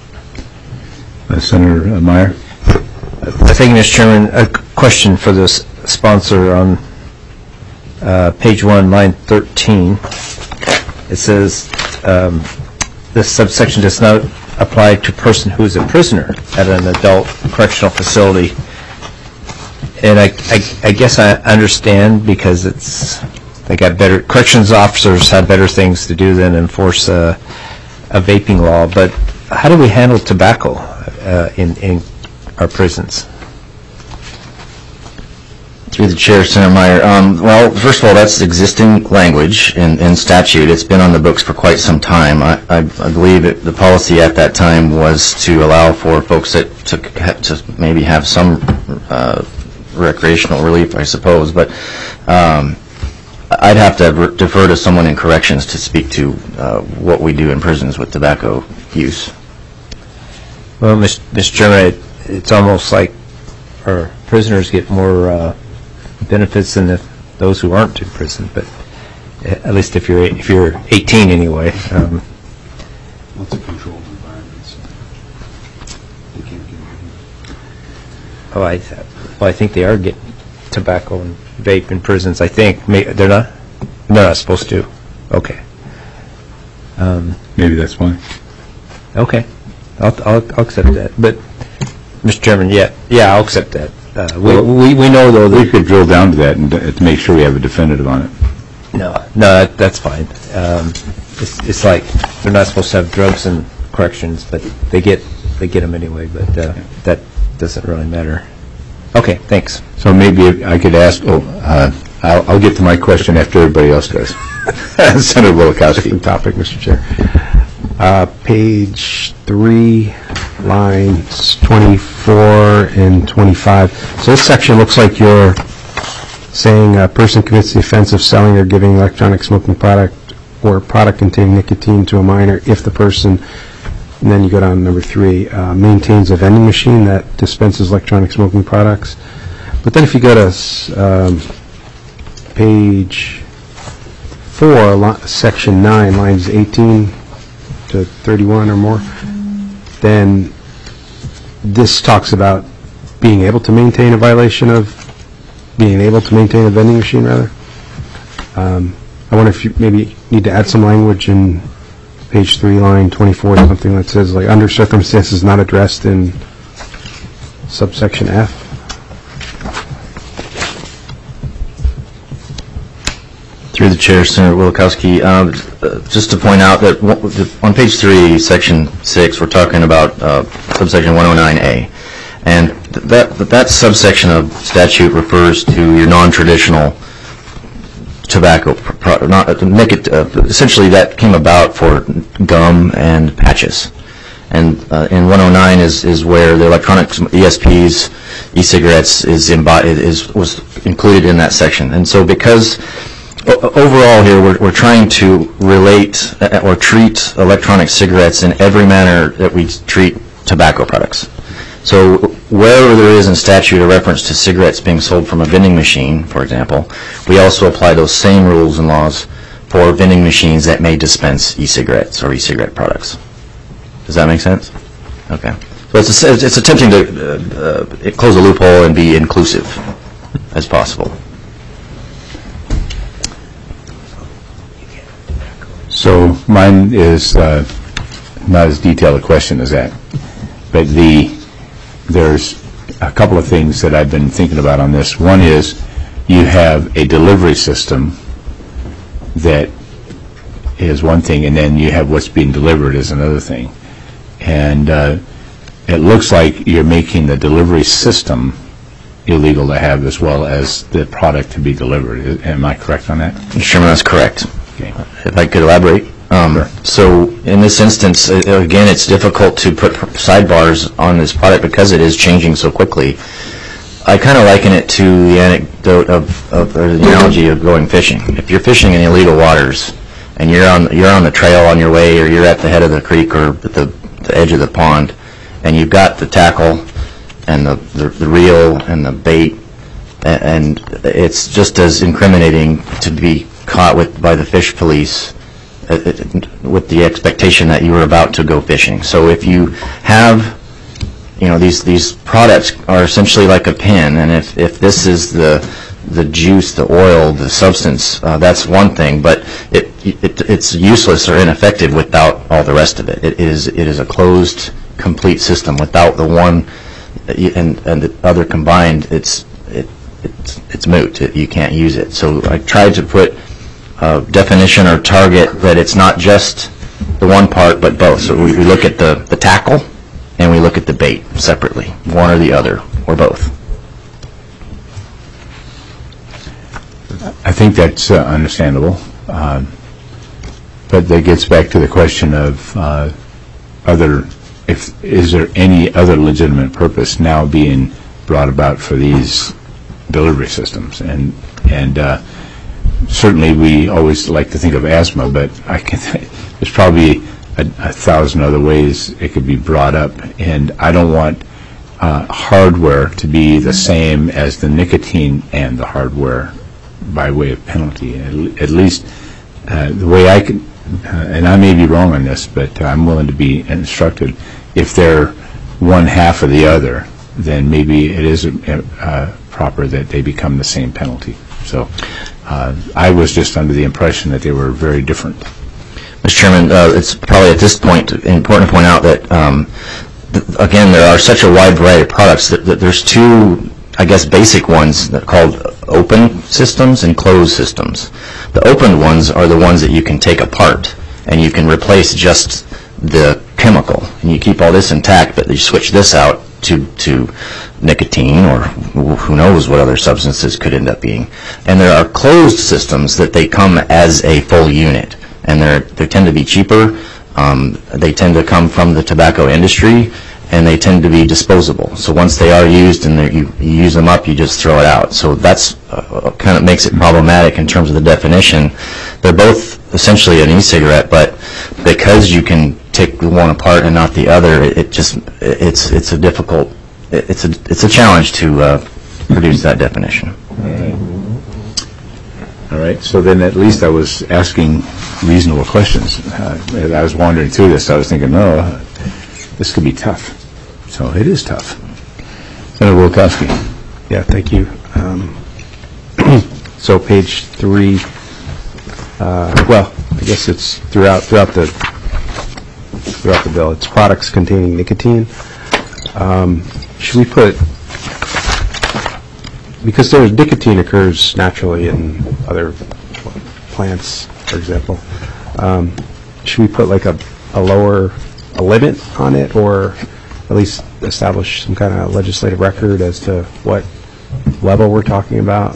Senator Meyer? Thank you, Mr. Chairman. A question for this sponsor on page 1, line 13. It says, this subsection does not apply to a person who is a prisoner at an adult correctional facility. And I guess I understand, because they got better, corrections officers have better things to do than enforce a vaping law. But how do we handle tobacco in our prisons? Through the chair, Senator Meyer. Well, first of all, that's existing language in statute. It's been on the books for quite some time. I believe the policy at that time was to allow for folks that to maybe have some recreational relief, I suppose. But I'd have to defer to someone in corrections to speak to what we do in prisons with tobacco use. Well, Mr. Chairman, it's almost like our prisoners get more benefits than those who aren't in prison, but at least if you're 18 anyway. What's a controlled environment? So they can't get I think they are getting tobacco and vape in prisons. I think they're not. They're not supposed to. Okay. Maybe that's why. Okay. I'll accept that. But, Mr. Chairman, yeah, I'll accept that. We know, though, that We could drill down to that and to make sure we have a definitive on it. No, that's fine. It's like they're not supposed to have drugs in corrections, but they get them anyway. But that doesn't really matter. Okay, thanks. So maybe I could ask. I'll get to my question after everybody else does. Senator Wilkowski. Different topic, Mr. Chair. Page 3, lines 24 and 25. So this section looks like you're saying a person commits the offense of selling or giving electronic smoking product or product containing nicotine to a minor if the person, and then you go down to number 3, maintains a vending machine that dispenses electronic smoking products. But then if you go to page 4, section 9, lines 18 to 31 or more, then this talks about being able to maintain a vending machine, rather. I wonder if you maybe need to add some language in page 3, line 24, something that says, like, under circumstances not addressed in subsection F. Through the chair, Senator Wilkowski, just to point out that on page 3, section 6, we're talking about subsection 109A, and that subsection of statute refers to your non-traditional tobacco product. Essentially, that came about for gum and patches, and in 109 is where the electronic ESPs, e-cigarettes was included in that section, and so because overall here, we're trying to relate or treat electronic cigarettes in every manner that we treat tobacco products. So wherever there is in statute a reference to cigarettes being sold from a vending machine, for example, we also apply those same rules and laws for vending machines that may dispense e-cigarettes or e-cigarette products. Does that make sense? Okay. So it's attempting to close a loophole and be inclusive as possible. So mine is not as detailed a question as that, but there's a couple of things that I've been thinking about on this. One is you have a delivery system that is one thing, and then you have what's being delivered is another thing. And it looks like you're making the delivery system illegal to have as well as the product to be delivered. Am I correct on that? Mr. Chairman, that's correct. Okay. If I could elaborate. Sure. So in this instance, again, it's difficult to put sidebars on this product because it is changing so quickly. I kind of liken it to the anecdote of the analogy of going fishing. If you're fishing in illegal waters and you're on the trail on your way, or you're at the head of the creek or at the edge of the pond, and you've got the tackle and the reel and the bait, and it's just as incriminating to be caught by the fish police with the expectation that you were about to go fishing. So if you have, these products are essentially like a pin, and if this is the juice, the oil, the substance, that's one thing, but it's useless or ineffective without all the rest of it. It is a closed, complete system. Without the one and the other combined, it's moot. You can't use it. So I tried to put definition or target that it's not just the one part but both. So we look at the tackle and we look at the bait separately, one or the other or both. think that's understandable. But that gets back to the question of is there any other legitimate purpose now being brought about for these delivery systems? And certainly we always like to think of asthma, but there's probably a 1,000 other ways it could be brought up. And I don't want hardware to be the same as the nicotine and the hardware by way of penalty. At least the way I can, and I may be wrong on this, but I'm willing to be instructed. If they're one half of the other, then maybe it is proper that they become the same penalty. So I was just under the impression that they were very different. Mr. Chairman, it's probably at this point important to point out that, again, there are such a wide variety of products that there's two, I guess, basic ones that are called open systems and closed systems. The open ones are the ones that you can take apart and you can replace just the chemical, and you keep all this intact, but you switch this out to nicotine, or who knows what other substances could end up being. And there are closed systems that they come as a full unit, and they tend to be cheaper. They tend to come from the tobacco industry, and they tend to be disposable. So once they are used and you use them up, you just throw it out. So that's kind of makes it problematic in terms of the definition. They're both essentially an e-cigarette, but because you can take the one apart and not the other, it's a challenge to produce that definition. All right. So then at least I was asking reasonable questions. As I was wandering through this, I was thinking, no, this could be tough. So it is tough. Senator Wilkowski. Yeah, thank you. So page 3, well, I guess it's throughout the bill. It's products containing nicotine. Should we put, because nicotine occurs naturally in other plants, for example, should we put like a limit on it, or at least establish some kind of legislative record as to what level we're talking about?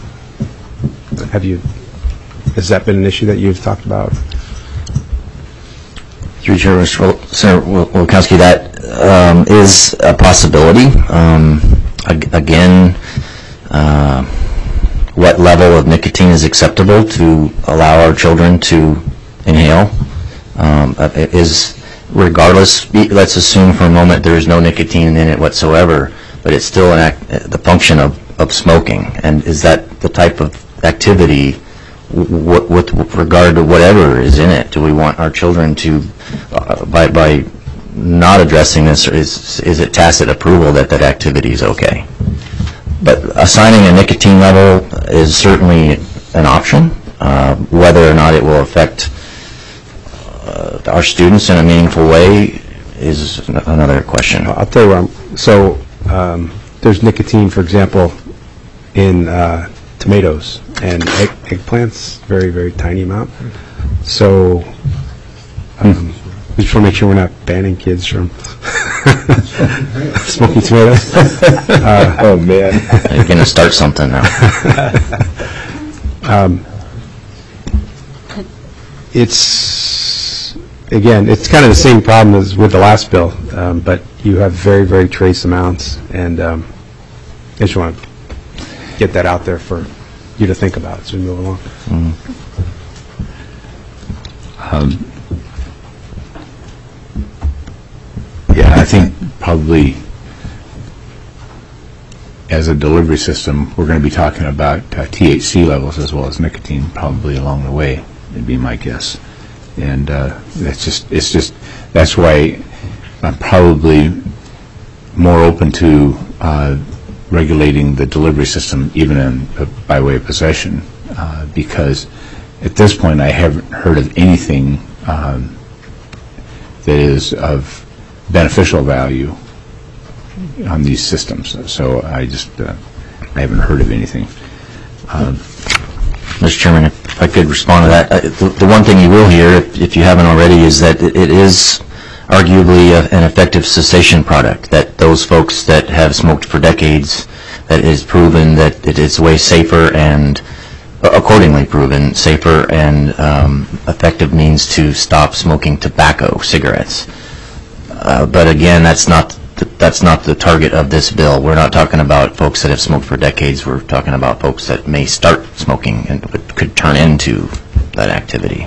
Has that been an issue that you've talked about? Through Chair, Senator Wilkowski, that is a possibility. Again, what level of nicotine is acceptable to allow our children to inhale is, regardless, let's assume for a moment there is no nicotine in it whatsoever, but it's still the function of smoking. And is that the type of activity with regard to whatever is in it? Do we want our children to, by not addressing this, is it tacit approval that that activity is okay? But assigning a nicotine level is certainly an option. Whether or not it will affect our students in a meaningful way is another question. I'll tell you what. So there's nicotine, for example, in tomatoes and eggplants, very, very tiny amount. So we just want to make sure we're not banning kids from smoking tomatoes. Oh, man. You're going to start something now. Again, it's kind of the same problem as with the last bill, but you have very, very trace amounts, and I just want to get that out there for you to think about as we move along. Yeah, I think probably as a delivery system, we're going to be talking about THC levels as well as nicotine probably along the way, would be my guess. And that's why I'm probably more open to regulating the delivery system even by way of possession, because at this point I haven't heard of anything that is of beneficial value on these systems. So I haven't heard of anything. Mr. Chairman, if I could respond to that. The one thing you will hear, if you haven't already, is that it is arguably an effective cessation product, that those folks that have smoked for decades, that is proven that it is way safer and accordingly proven safer and effective means to stop smoking tobacco cigarettes. But again, that's not the target of this bill. We're not talking about folks that have smoked for decades. We're talking about folks that may start smoking and could turn into that activity.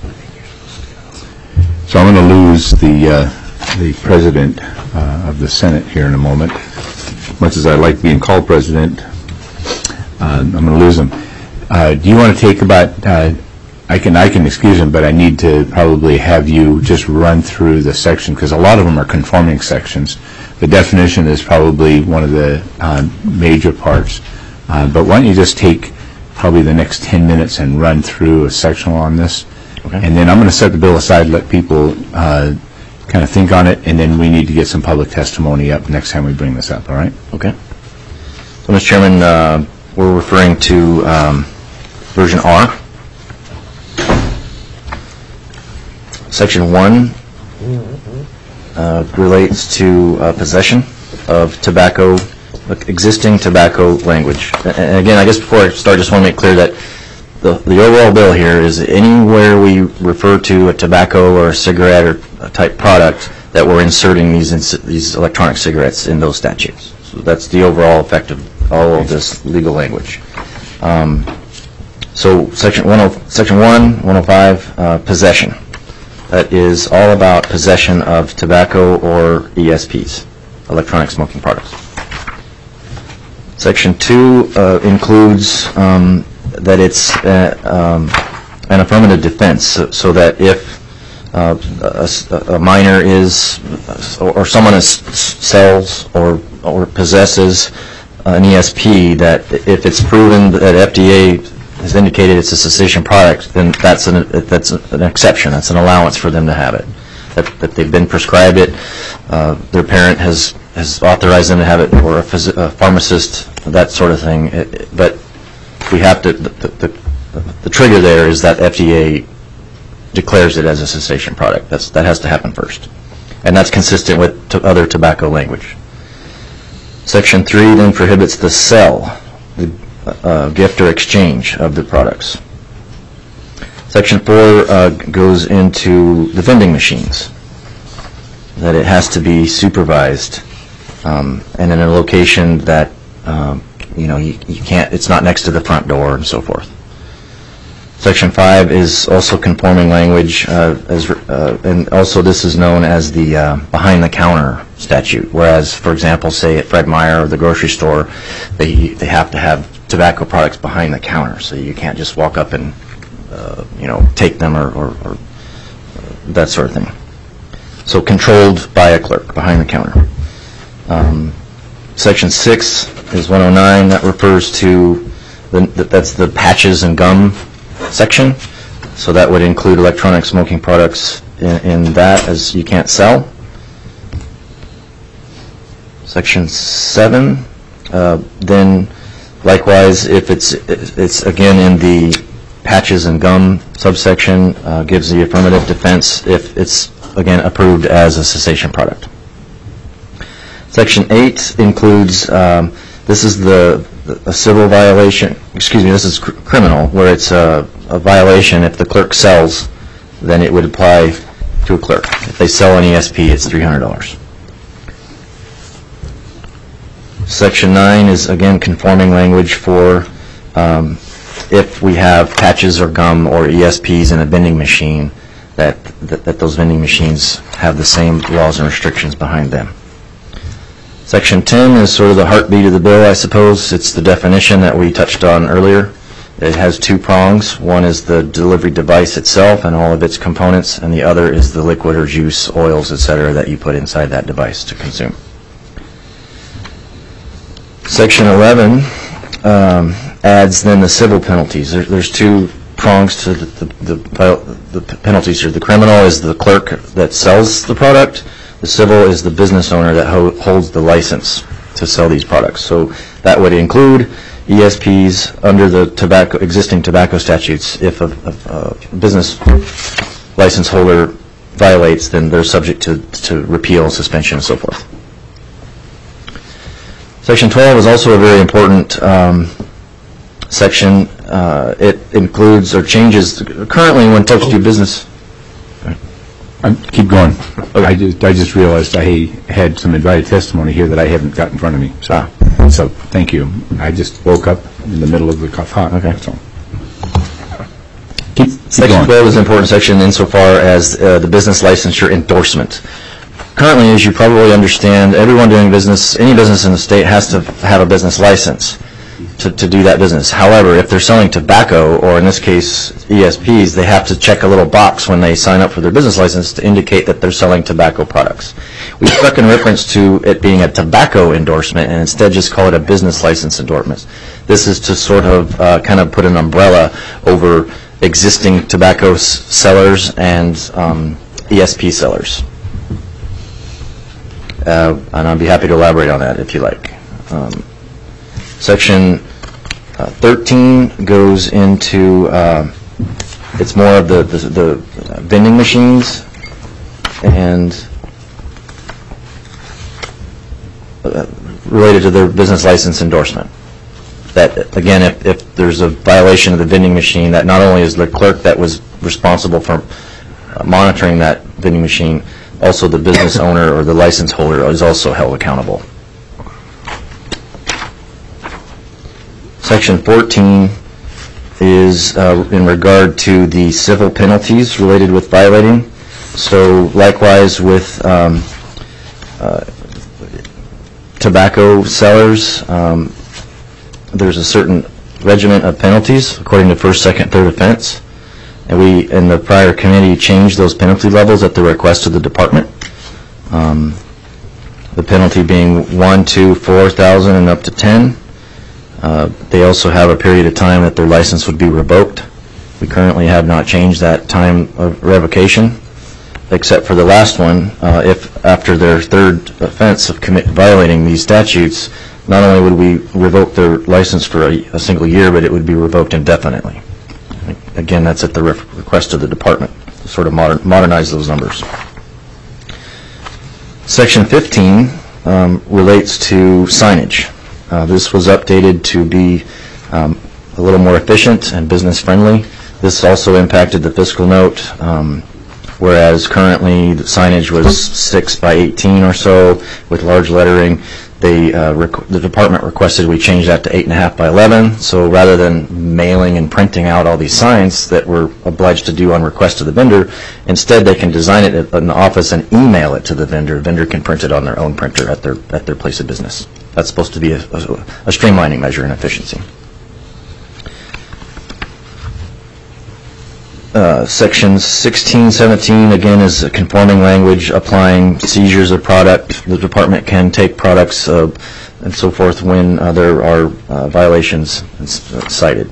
So I'm going to lose the president of the Senate here in a moment. Much as I like being called president, I'm going to lose him. Do you want to take about, I can excuse him, but I need to probably have you just run through the section, because a lot of them are conforming sections. The definition is probably one of the major parts. But why don't you just take probably the next 10 minutes and run through a sectional on this. Okay. And then I'm going to set the bill aside, let people kind of think on it, and then we need to get some public testimony up next time we bring this up, all right? Okay. So, Mr. Chairman, we're referring to version R. Section 1 relates to possession of tobacco, existing tobacco language. And again, I guess before I start, I just want to make clear that the overall bill here is anywhere we refer to a tobacco or a cigarette or a type product that we're inserting these electronic cigarettes in those statutes. So that's the overall effect of all of this legal language. So Section 1, 105, possession. That is all about possession of tobacco or ESPs, electronic smoking products. Section 2 includes that it's an affirmative defense, so that if a minor is, or someone sells or possesses an ESP, that if it's proven that FDA has indicated it's a cessation product, then that's an exception. That's an allowance for them to have it. That they've been prescribed it, their parent has authorized them to have it, or a pharmacist, that sort of thing. But we have to, the trigger there is that FDA declares it as a cessation product. That has to happen first. And that's consistent with other tobacco language. Section 3 then prohibits the sale, the gift or exchange of the products. Section 4 goes into the vending machines, that it has to be supervised and in a location that you can't, it's not next to the front door and so forth. Section 5 is also conforming language, and also this is known as the behind-the-counter statute, whereas, for example, say at Fred Meyer or the grocery store, they have to have tobacco products behind the counter, so you can't just walk up and take them or that sort of thing. So controlled by a clerk behind the counter. Section 6 is 109. That refers to that's the patches and gum section. So that would include electronic smoking products in that, as you can't sell. Section 7, then likewise, if it's again in the patches and gum subsection, gives the affirmative defense if it's again approved as a cessation product. Section 8 includes, this is a civil violation, this is criminal, where it's a violation. If the clerk sells, then it would apply to a clerk. If they sell an ESP, it's $300. Section 9 is again conforming language for if we have patches or gum or ESPs in a vending machine, that those vending machines have the same laws and restrictions behind them. Section 10 is sort of the heartbeat of the bill, I suppose. It's the definition that we touched on earlier. It has two prongs. One is the delivery device itself and all of its components, and the other is the liquid or juice, oils, etc., that you put inside that device to consume. Section 11 adds then the civil penalties. There's two prongs to the penalties here. The criminal is the clerk that sells the product. The civil is the business owner that holds the license to sell these products. So that would include ESPs under the existing tobacco statutes. If a business license holder violates, then they're subject to repeal, suspension, and so forth. Section 12 is also a very important section. it includes or changes, currently when folks do business. Keep going. I just realized I had some invited testimony here that I haven't got in front of me. So thank you. I just woke up in the middle of the talk. Okay. So. Section 12 is an important section insofar as the business licensure endorsement. Currently, as you probably understand, everyone doing business, any business in the state has to have a business license to do that business. However, if they're selling tobacco, or in this case, ESPs, they have to check a little box when they sign up for their business license to indicate that they're selling tobacco products. We struck in reference to it being a tobacco endorsement and instead just call it a business license endorsement. This is to sort of kind of put an umbrella over existing tobacco sellers and ESP sellers. And I'd be happy to elaborate on that if you like. Section 13 goes into, it's more of the vending machines and related to their business license endorsement. That, again, if there's a violation of the vending machine, that not only is the clerk that was responsible for monitoring that vending machine, also the business owner or the license holder is also held accountable. Section 14 is in regard to the civil penalties related with violating. So likewise with tobacco sellers, there's a certain regiment of penalties according to first, second, third offense. And we, in the prior committee, changed those penalty levels at the request of the department. The penalty being 1 to 4,000 and up to 10. They also have a period of time that their license would be revoked. We currently have not changed that time of revocation, except for the last one. If after their third offense of violating these statutes, not only would we revoke their license for a single year, but it would be revoked indefinitely. Again, that's at the request of the department to sort of modernize those numbers. Section 15 relates to signage. This was updated to be a little more efficient and business friendly. This also impacted the fiscal note, whereas currently the signage was 6 by 18 or so with large lettering. The department requested we change that to 8.5 by 11. So rather than mailing and printing out all these signs that we're obliged to do on request of the vendor, instead they can design it in the office and email it to the vendor. The vendor can print it on their own printer at their place of business. That's supposed to be a streamlining measure in efficiency. Sections 16, 17, again, is a conforming language applying seizures of product. The department can take products and so forth when there are violations cited.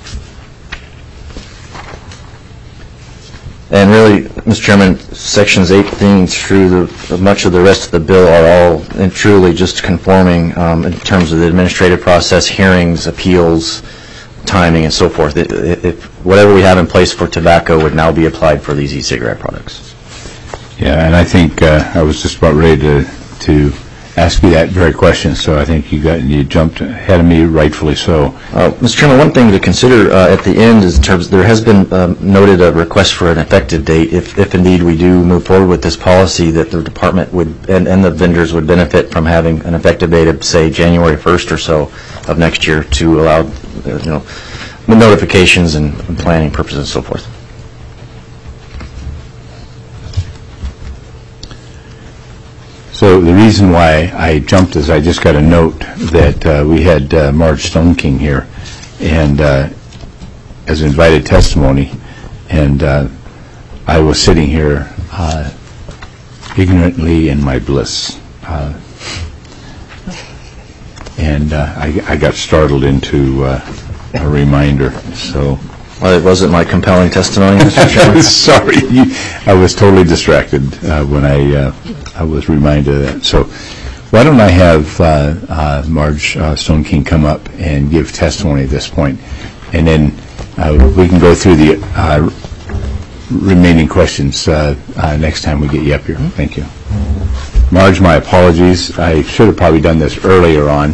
And really, Mr. Chairman, sections 18 through much of the rest of the bill are all and truly just conforming in terms of the administrative process, hearings, appeals, timing, and so forth. Whatever we have in place for tobacco would now be applied for these e-cigarette products. Yeah, and I think I was just about ready to ask you that very question, so I think you jumped ahead of me, rightfully so. Mr. Chairman, one thing to consider at the end is there has been noted a request for an effective date. If indeed we do move forward with this policy, that the department would and the vendors would benefit from having an effective date of, say, January 1st or so of next year to allow notifications and planning purposes and so forth. So the reason why I jumped is I just got a note that we had Marge Stone King here and as invited testimony, and I was sitting here ignorantly in my bliss. And I got startled into a reminder. So, well, it wasn't my compelling testimony, Mr. Chairman. Sorry, I was totally distracted when I was reminded of that. So, why don't I have Marge Stone King come up and give testimony at this point, and then we can go through the remaining questions next time we get you up here. Thank you. Marge, my apologies. I should have probably done this earlier on,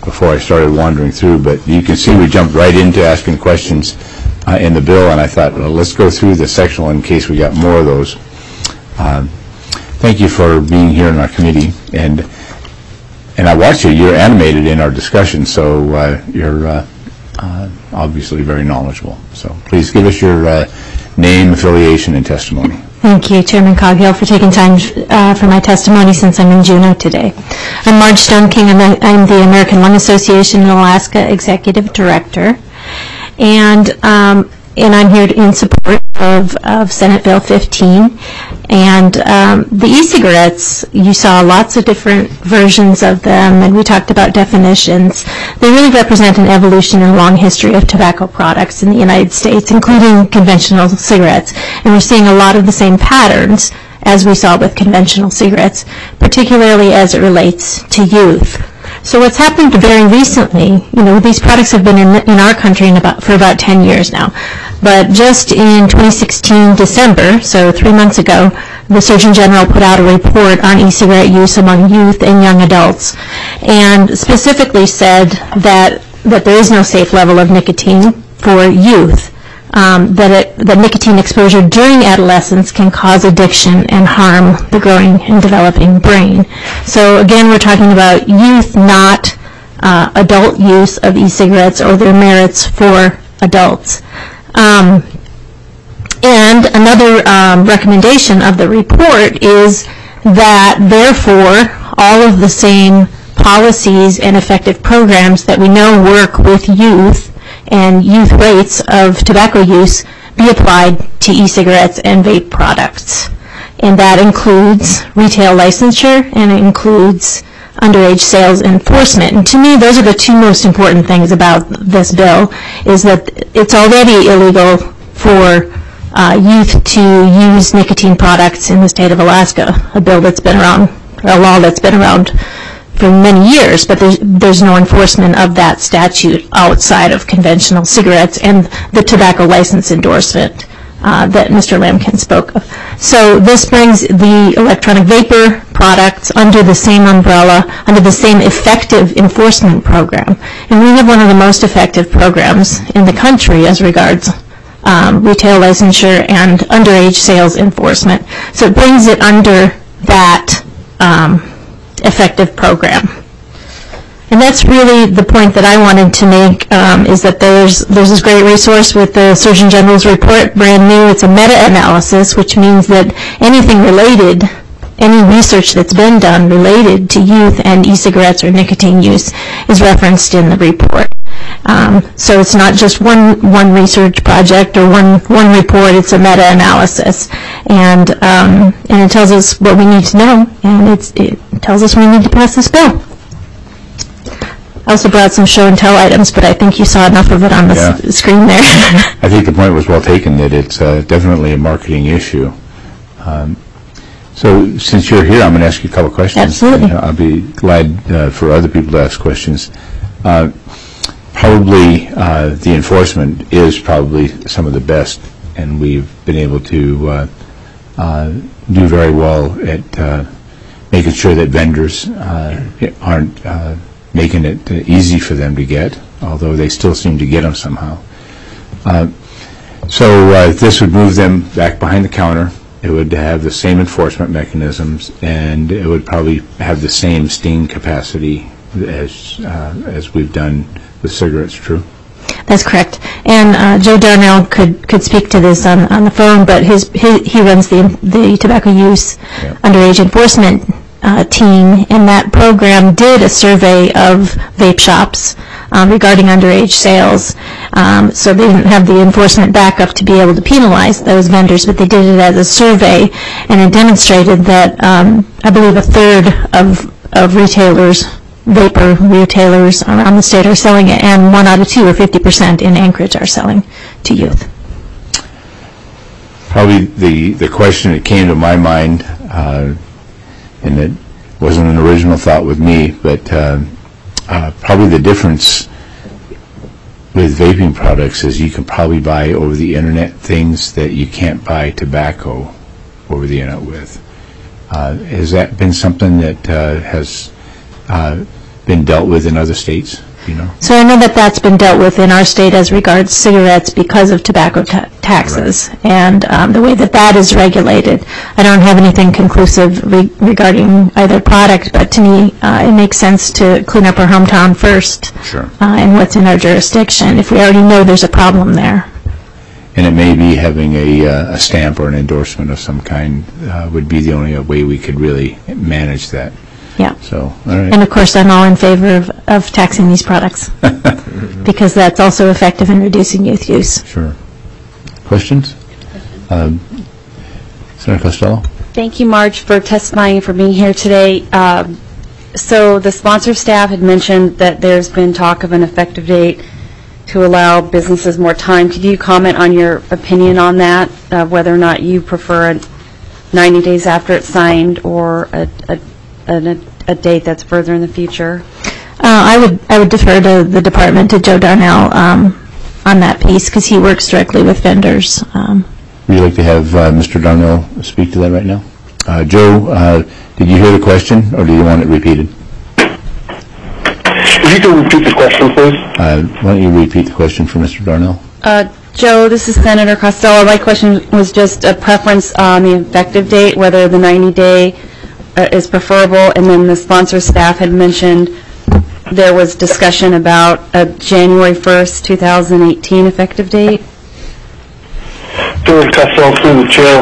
before I started wandering through, but you can see we jumped right into asking questions in the bill, and I thought, well, let's go through the sectional in case we got more of those. Thank you for being here in our committee, and I watched you. You're animated in our discussion, so you're obviously very knowledgeable. So please give us your name, affiliation, and testimony. Thank you, Chairman Coghill, for taking time for my testimony since I'm in Juneau today. I'm Marge Stone King. I'm the American Lung Association in Alaska Executive Director, and I'm here in support of Senate Bill 15. And the e-cigarettes, you saw lots of different versions of them, and we talked about definitions. They really represent an evolution in a long history of tobacco products in the United States, including conventional cigarettes. And we're seeing a lot of the same patterns as we saw with conventional cigarettes, particularly as it relates to youth. So what's happened very recently, these products have been in our country for about 10 years now. But just in 2016 December, so 3 months ago, the Surgeon General put out a report on e-cigarette use among youth and young adults, and specifically said that there is no safe level of nicotine for youth. That nicotine exposure during adolescence can cause addiction and harm the growing and developing brain. So again, we're talking about youth, not adult use of e-cigarettes or their merits for adults. And another recommendation of the report is that, therefore, all of the same policies and effective programs that we know work with youth and youth rates of tobacco use be applied to e-cigarettes and vape products. And that includes retail licensure, and it includes underage sales enforcement. And to me, those are the two most important things about this bill, is that it's already illegal for youth to use nicotine products in the state of Alaska, a law that's been around for many years, but there's no enforcement of that statute outside of conventional cigarettes and the tobacco license endorsement that Mr. Lamkin spoke of. So this brings the electronic vapor products under the same umbrella, under the same effective enforcement program. And we have one of the most effective programs in the country as regards retail licensure and underage sales enforcement. So it brings it under that effective program. And that's really the point that I wanted to make, is that there's this great resource with the Surgeon General's report, brand new. It's a meta-analysis, which means that anything related, any research that's been done related to youth and e-cigarettes or nicotine use is referenced in the report. So it's not just one research project or one report, it's a meta-analysis. And it tells us what we need to know, and it tells us we need to pass this bill. I also brought some show and tell items, but I think you saw enough of it on the screen there. I think the point was well taken, that it's definitely a marketing issue. So since you're here, I'm going to ask you a couple questions. Absolutely. I'll be glad for other people to ask questions. Probably the enforcement is probably some of the best, and we've been able to do very well at making sure that vendors aren't making it easy for them to get, although they still seem to get them somehow. So this would move them back behind the counter. It would have the same enforcement mechanisms, and it would probably have the same sting capacity as we've done with cigarettes. True? That's correct. And Joe Darnell could speak to this on the phone, but he runs the tobacco use underage enforcement team, and that program did a survey of vape shops regarding underage sales. So they didn't have the enforcement backup to be able to penalize those vendors, but they did it as a survey, and it demonstrated that I believe a third of retailers, vapor retailers around the state, are selling it, and 1 out of 2, or 50% in Anchorage, are selling to youth. Probably the question that came to my mind, and it wasn't an original thought with me, but probably the difference with vaping products is you can probably buy over the internet things that you can't buy tobacco over the internet with. Has that been something that has been dealt with in other states, you know? So I know that that's been dealt with in our state as regards cigarettes because of tobacco taxes and the way that that is regulated. I don't have anything conclusive regarding either product, but to me it makes sense to clean up our hometown first. Sure. And what's in our jurisdiction if we already know there's a problem there. And it may be having a stamp or an endorsement of some kind would be the only way we could really manage that. Yeah. So, all right. And of course, I'm all in favor of taxing these products because that's also effective in reducing youth use. Sure. Questions? Senator Costello? Thank you, Marge, for testifying and for being here today. So the sponsor staff had mentioned that there's been talk of an effective date to allow businesses more time. Could you comment on your opinion on that, whether or not you prefer 90 days after it's signed or a date that's further in the future? I would defer to the department, to Joe Darnell, on that piece because he works directly with vendors. Would you like to have Mr. Darnell speak to that right now? Joe, did you hear the question or do you want it repeated? If you can repeat the question, please. Why don't you repeat the question for Mr. Darnell? Joe, this is Senator Costello. My question was just a preference on the effective date, whether the 90-day is preferable, and then the sponsor staff had mentioned there was discussion about a January 1st, 2018 effective date. Senator Costello, through the chair.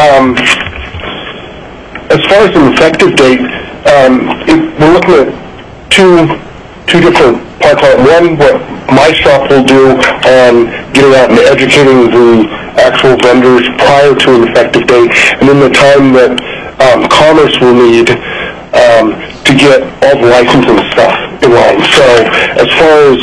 As far as an effective date, we're looking at two different parts on it. One, what my shop will do on getting out and educating the actual vendors prior to an effective date, and then the time that Commerce will need to get all the licensing stuff in line. So as far as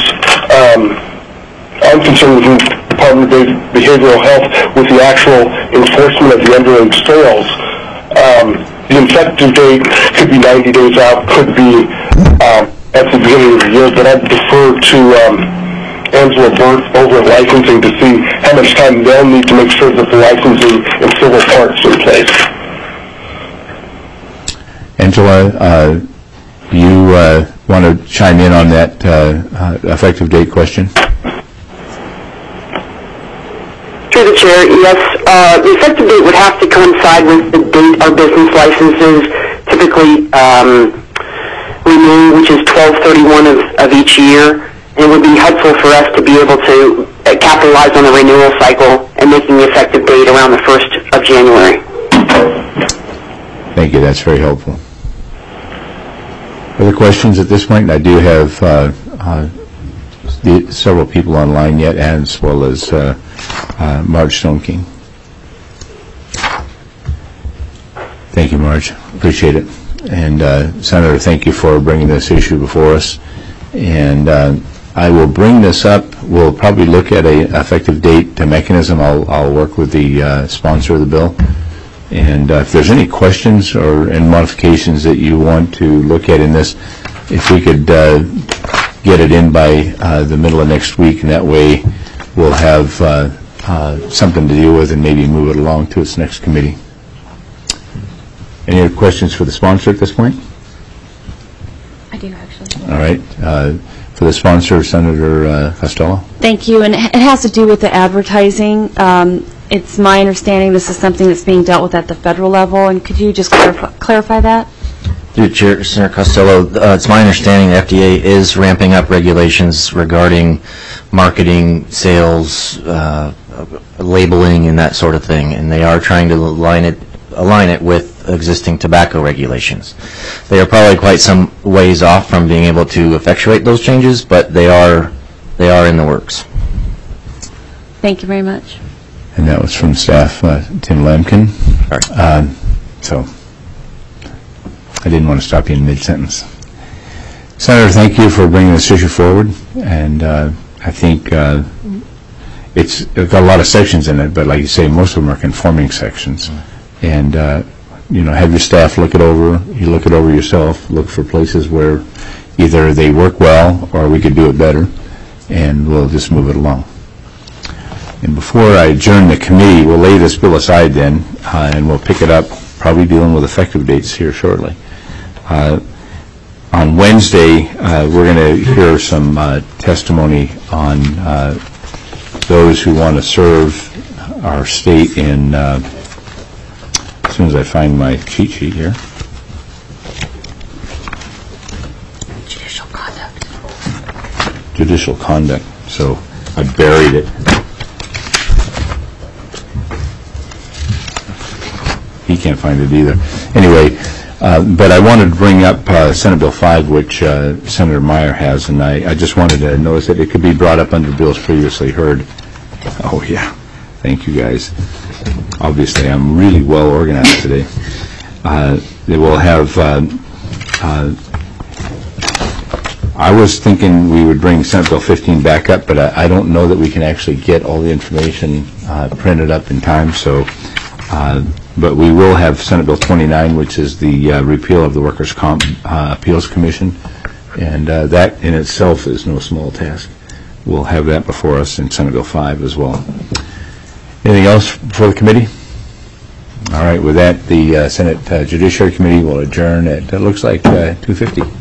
I'm concerned with the Department of Behavioral Health, with the actual enforcement of the underage sales, the effective date could be 90 days out, could be at the beginning of the year, but I'd defer to Angela Burt over at licensing to see how much time they'll need to make sure that the licensing and civil parts are in place. Angela, you want to chime in on that effective date question? Through the chair, yes. The effective date would have to coincide with the date our business licenses typically renew, which is 12/31 of each year. And it would be helpful for us to be able to capitalize on the renewal cycle and making the effective date around the 1st of January. Thank you. That's very helpful. Other questions at this point? I do have several people online yet, as well as Marge Stone King. Thank you, Marge. Appreciate it. And Senator, thank you for bringing this issue before us. And I will bring this up. We'll probably look at an effective date mechanism. I'll work with the sponsor of the bill. And if there's any questions and modifications that you want to look at in this, if we could get it in by the middle of next week, and that way we'll have something to deal with and maybe move it along to its next committee. Any other questions for the sponsor at this point? I do, actually. All right. For the sponsor, Senator Costello. Thank you. And it has to do with the advertising. It's my understanding this is something that's being dealt with at the federal level, and could you just clarify that? Through the Chair, Senator Costello, it's my understanding the FDA is ramping up regulations regarding marketing, sales, labeling, and that sort of thing, and they are trying to align it with existing tobacco regulations. They are probably quite some ways off from being able to effectuate those changes, but they are in the works. Thank you very much. And that was from staff, Tim Lamkin. So I didn't want to stop you in mid-sentence. Senator, thank you for bringing this issue forward. And I think it's got a lot of sections in it, but like you say, most of them are conforming sections. And have your staff look it over. You look it over yourself. Look for places where either they work well or we could do it better, and we'll just move it along. And before I adjourn the committee, we'll lay this bill aside then, and we'll pick it up, probably dealing with effective dates here shortly. On Wednesday, we're going to hear some testimony on those who want to serve our state in, as soon as I find my cheat sheet here. Judicial conduct. Judicial conduct. So I buried it. He can't find it either. Anyway, but I wanted to bring up Senate Bill 5, which Senator Meyer has, and I just wanted to notice that it could be brought up under bills previously heard. Oh, yeah. Thank you, guys. Obviously, I'm really well organized today. They will have... I was thinking we would bring Senate Bill 15 back up, but I don't know that we can actually get all the information printed up in time, so... but we will have Senate Bill 29, which is the repeal of the Workers' Comp Appeals Commission, and that in itself is no small task. We'll have that before us in Senate Bill 5 as well. Anything else for the committee? All right, with that, the Senate Judiciary Committee will adjourn at, it looks like, 2:50.